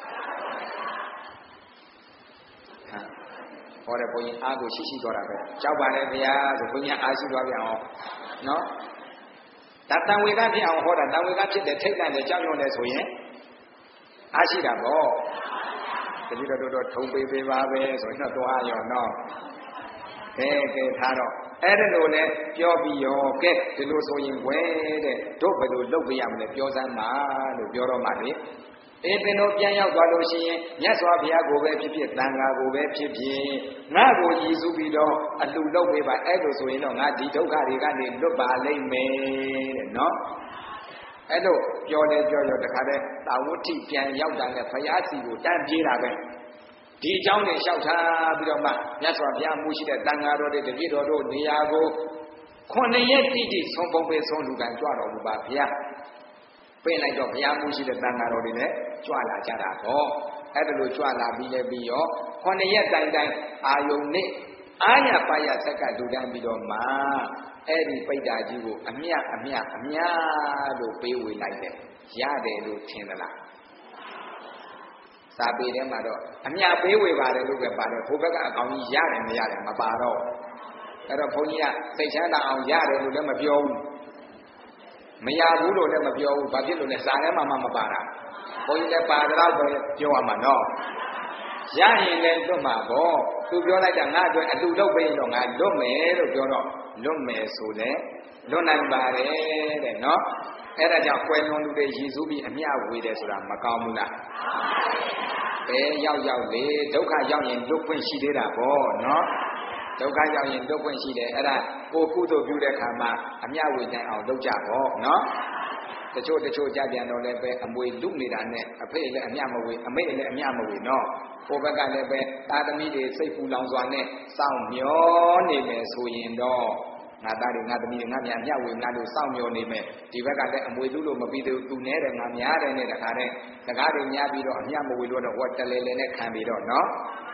S1: ဟောတယ်ဘုန်းကြီးအားကိုရှိရှိသွားတာပဲကြောက်ပါလေဗျာဆိုဘုန်းကြီးအားရှိသွားပြန်အောင်နော်ဒါတန်ဝေကဖြစ်အောင်ဟောတာတန်ဝေကဖြစ်တဲ့ထိတ်လန့်တဲ့ကြောက်ရွံ့တယ်ဆိုရင်အားရှိတာပေါ့တတိတော်တော်ထုံပေးပေးပါပဲဆိုတော့သွားရောနော်ကဲကဲထားတော့အဲ့ဒါလို့လည်းပြောပြီးရောကဲဒီလိုဆိုရင်ဝဲတဲ့တို့ဘယ်လိုလုပ်ပြရမလဲပြောစမ်းပါလို့ပြောတော့မှလေအေးသင်တို့ပြန်ရောက်သွားလို့ရှိရင်မြတ်စွာဘုရားကိုပဲဖြစ်ဖြစ်သံဃာကိုပဲဖြစ်ဖြစ်ငါ့ကိုရည်စူးပြီးတော့အလှလုပ်ပေးပါအဲ့လိုဆိုရင်တော့ငါဒီဒုက္ခတွေကနေလွတ်ပါလိမ့်မယ်တဲ့နော်အဲ့လိုပြောနေပြောရောတခါတည်းတာဝဋ္ဌိပြန်ရောက်တာနဲ့ဘုရားစီကိုတန်းပြေးတာပဲဒီအကြောင်းတွေလျှောက်ထားပြီးတော့မှမြတ်စွာဘုရားမှုရှိတဲ့တန်ဃာတော်တွေတပည့်တော်တို့နေရာကိုခုနှစ်ရက်တိတိဆုံးပုံပေးဆုံးလူတိုင်းကြွတော်မူပါဘုရားပြင်လိုက်တော့ဘုရားမှုရှိတဲ့တန်ဃာတော်တွေလည်းကြွလာကြတာပေါ့အဲ့ဒါလိုကြွလာပြီးလည်းပြီးရောခုနှစ်ရက်တိုင်တိုင်အာယုန်နဲ့အာရပါရဆက်ကလူတိုင်းပြီးတော့မှအဲ့ဒီပိဋ္ဌာကြီးကိုအမြအမြအမြလို့ပေးဝေလိုက်တယ်ရတယ်လို့ထင်သလားစာပေထဲမှာတော့အမြပေးဝေပါတယ်လို့ပဲပါတယ်ဘုဘက်ကအကောင်ကြီးရတယ်မရတယ်မပါတော့အဲ့တော့ဘုန်းကြီးကစိတ်ချမ်းသာအောင်ရတယ်လို့လည်းမပြောဘူးမရဘူးလို့လည်းမပြောဘူးဘာဖြစ်လို့လဲစာထဲမှာမှမပါတာဘုန်းကြီးလည်းပါတော့ပဲပြောရမှာနော်ရရင်လည်းလွတ်မှာပေါ့သူပြောလိုက်တာငါအတွက်အတူလုပ်ပေးရင်တော့ငါလွတ်မယ်လို့ပြောတော့လွတ်မယ်ဆိုလဲလွတ်နိုင်ပါတယ်တဲ့နော်အဲ့ဒါကြောင့်ကွယ်လွန်လူတွေရည်စူးပြီးအမျှဝေတယ်ဆိုတာမကောင်းဘူးလားဘယ်ရောက်ရောက်လေဒုက္ခရောက်ရင်လွတ်ခွင့်ရှိသေးတာပေါ့နော်ဒုက္ခရောက်ရင်လွတ်ခွင့်ရှိတယ်အဲ့ဒါကိုကုသိုလ်ပြုတဲ့ခါမှာအမျှဝေနိုင်အောင်လုပ်ကြပေါ့နော်တချို့တချို့ကြပြန်တော့လည်းပဲအမွေလူနေတာနဲ့အဖေလည်းအမျှမဝေအမေလည်းအမျှမဝေနော်ဟိုဘက်ကလည်းပဲတာသမီတွေစိတ်ပူလောင်စွာနဲ့စောင့်မျောနေမယ်ဆိုရင်တော့ငါသားတွေငါသမီးတွေငါများမျှဝေငါတို့စောင့်မျောနေမယ်ဒီဘက်ကလည်းအမွေလူလို့မပြီးသေးဘူးသူနဲတယ်ငါများတယ်နဲ့တခါတည်းစကားတွေများပြီးတော့အမျှမဝေလို့တော့ဟောတလဲလဲနဲ့ခံပြီးတော့နော်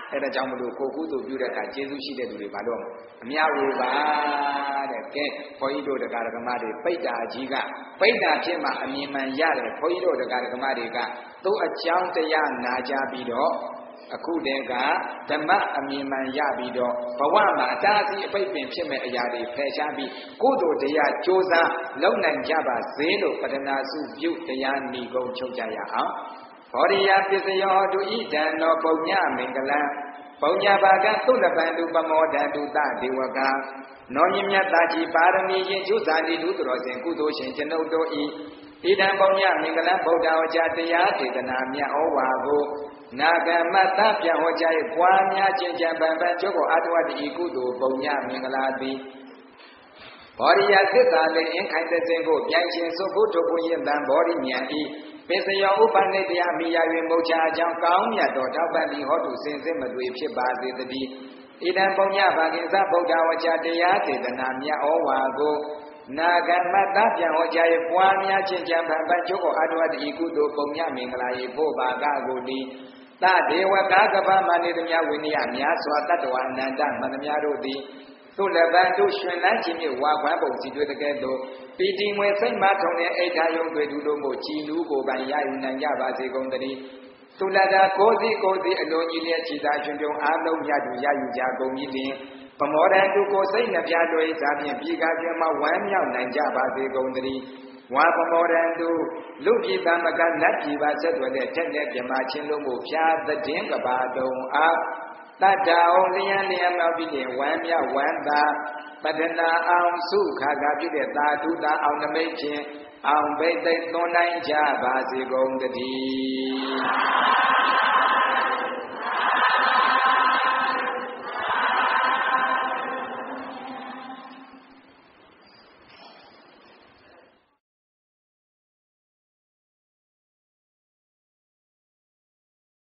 S1: အဲ့ဒါကြောင့်မလို့ကိုကုသိုလ်ပြုတဲ့အခါကျေးဇူးရှိတဲ့သူတွေဘာလို့အများဝေပါတဲ့ကဲဘုန်းကြီးတို့တရားဓမ္မတွေပိဋ္ဌာကြီးကပိဋ္ဌာဖြစ်မှအမြင်မှန်ရတယ်ဘုန်းကြီးတို့တရားဓမ္မတွေကသူ့အကြောင်းတရားနာကြပြီးတော့အခုတည်းကဓမ္မအမြင်မှန်ရပြီးတော့ဘဝမှာအတားအဆီးအပိတ်ပင်ဖြစ်မဲ့အရာတွေဖယ်ရှားပြီးကုသိုလ်တရားကြိုးစားလုပ်နိုင်ကြပါစေလို့ပတနာစုပြုတရားဏီကုံချုပ်ကြရအောင်ဘောရိယပစ္စယောတုဣဒံနောပုညမင်္ဂလံပုညဘာကသုလပန္တုပမောဒတုတဒေဝကနောမြမြတ်တာကြီးပါရမီရင်ကျုစာတိဒုတော်စဉ်ကုသိုလ်ရှင်ကျွန်ုပ်တို့ဤဣဒံပုညမင်္ဂလံဗုဒ္ဓဝကြတရားဒေသနာမြတ်ဩဝါကိုနာဂမတ္တပြန်ဟောကြား၍ပွားများခြင်းကြံပံပံကျုပ်ကိုအာတဝတ္တိကုသိုလ်ပုညမင်္ဂလာသည်ဘောရိယသစ္စာလည်းအင်ခိုင်တဲ့စဉ်ကိုပြန်ခြင်းစုဖို့တို့ကိုရင်တံဘောရိမြန်ဤပစ္စယောဥပနိတရားမိယာ၍မုတ်ချအကြောင်းကောင်းမြတ်တော်တောက်ပန်သည်ဟောတုစင်စစ်မသွေဖြစ်ပါစေတည်းဣဒံပုညဘာကိသဗုဒ္ဓဝကြတရားဒေသနာမြတ်ဩဝါကိုနာဂမတ္တပြန်ဟောကြား၍ပွားများခြင်းကြံပံပံကျုပ်ကိုအာတဝတ္တိကုသိုလ်ပုညမင်္ဂလာ၏ဖို့ပါကကိုသည်တဒေဝကာကပမနေသမျှဝိနည်းများစွာတတ္တဝအနန္တမန္တများတို့သည်သူလည်းပန်တို့ရှင်လန်းခြင်းမြဝါခွမ်းပုံစီတွေ့တဲ့ကဲ့သို့ပီတိငွေစိတ်မထုံတဲ့အိဋ္ဌာယုံတွေသူတို့မို့ကြည်နူးကိုပိုင်ရယူနိုင်ကြပါစေကုန်သတည်းသူလည်းသာကိုယ်စီကိုယ်စီအလိုကြီးလျက်ခြေသာရှင်ပြုံအားလုံးမြတ်သူရယူကြကုန်ပြီလျင်ပမောဒံသူကိုစိတ်နှပြတို့၏သာဖြင့်ပြည်ကားခြင်းမှာဝမ်းမြောက်နိုင်ကြပါစေကုန်သတည်းဝါပမောဒံတုလူပြည်တမကနတ်ပြည်ပါဆက်သွယ်တဲ့ထက်တဲ့ပြမချင်းလုံးကိုဖြာသတဲ့ကဘာတုံအားတတ္တအောင်လျံလျံမြောက်ပြီးတဲ့ဝမ်းမြောက်ဝမ်းသာပတနာအောင်စုခါခါဖြစ်တဲ့သာဓုသာအောင်နမိတ်ဖြင့်အောင်ဘိသိက်သွန်နိုင်ကြပါစေကုန်တည်း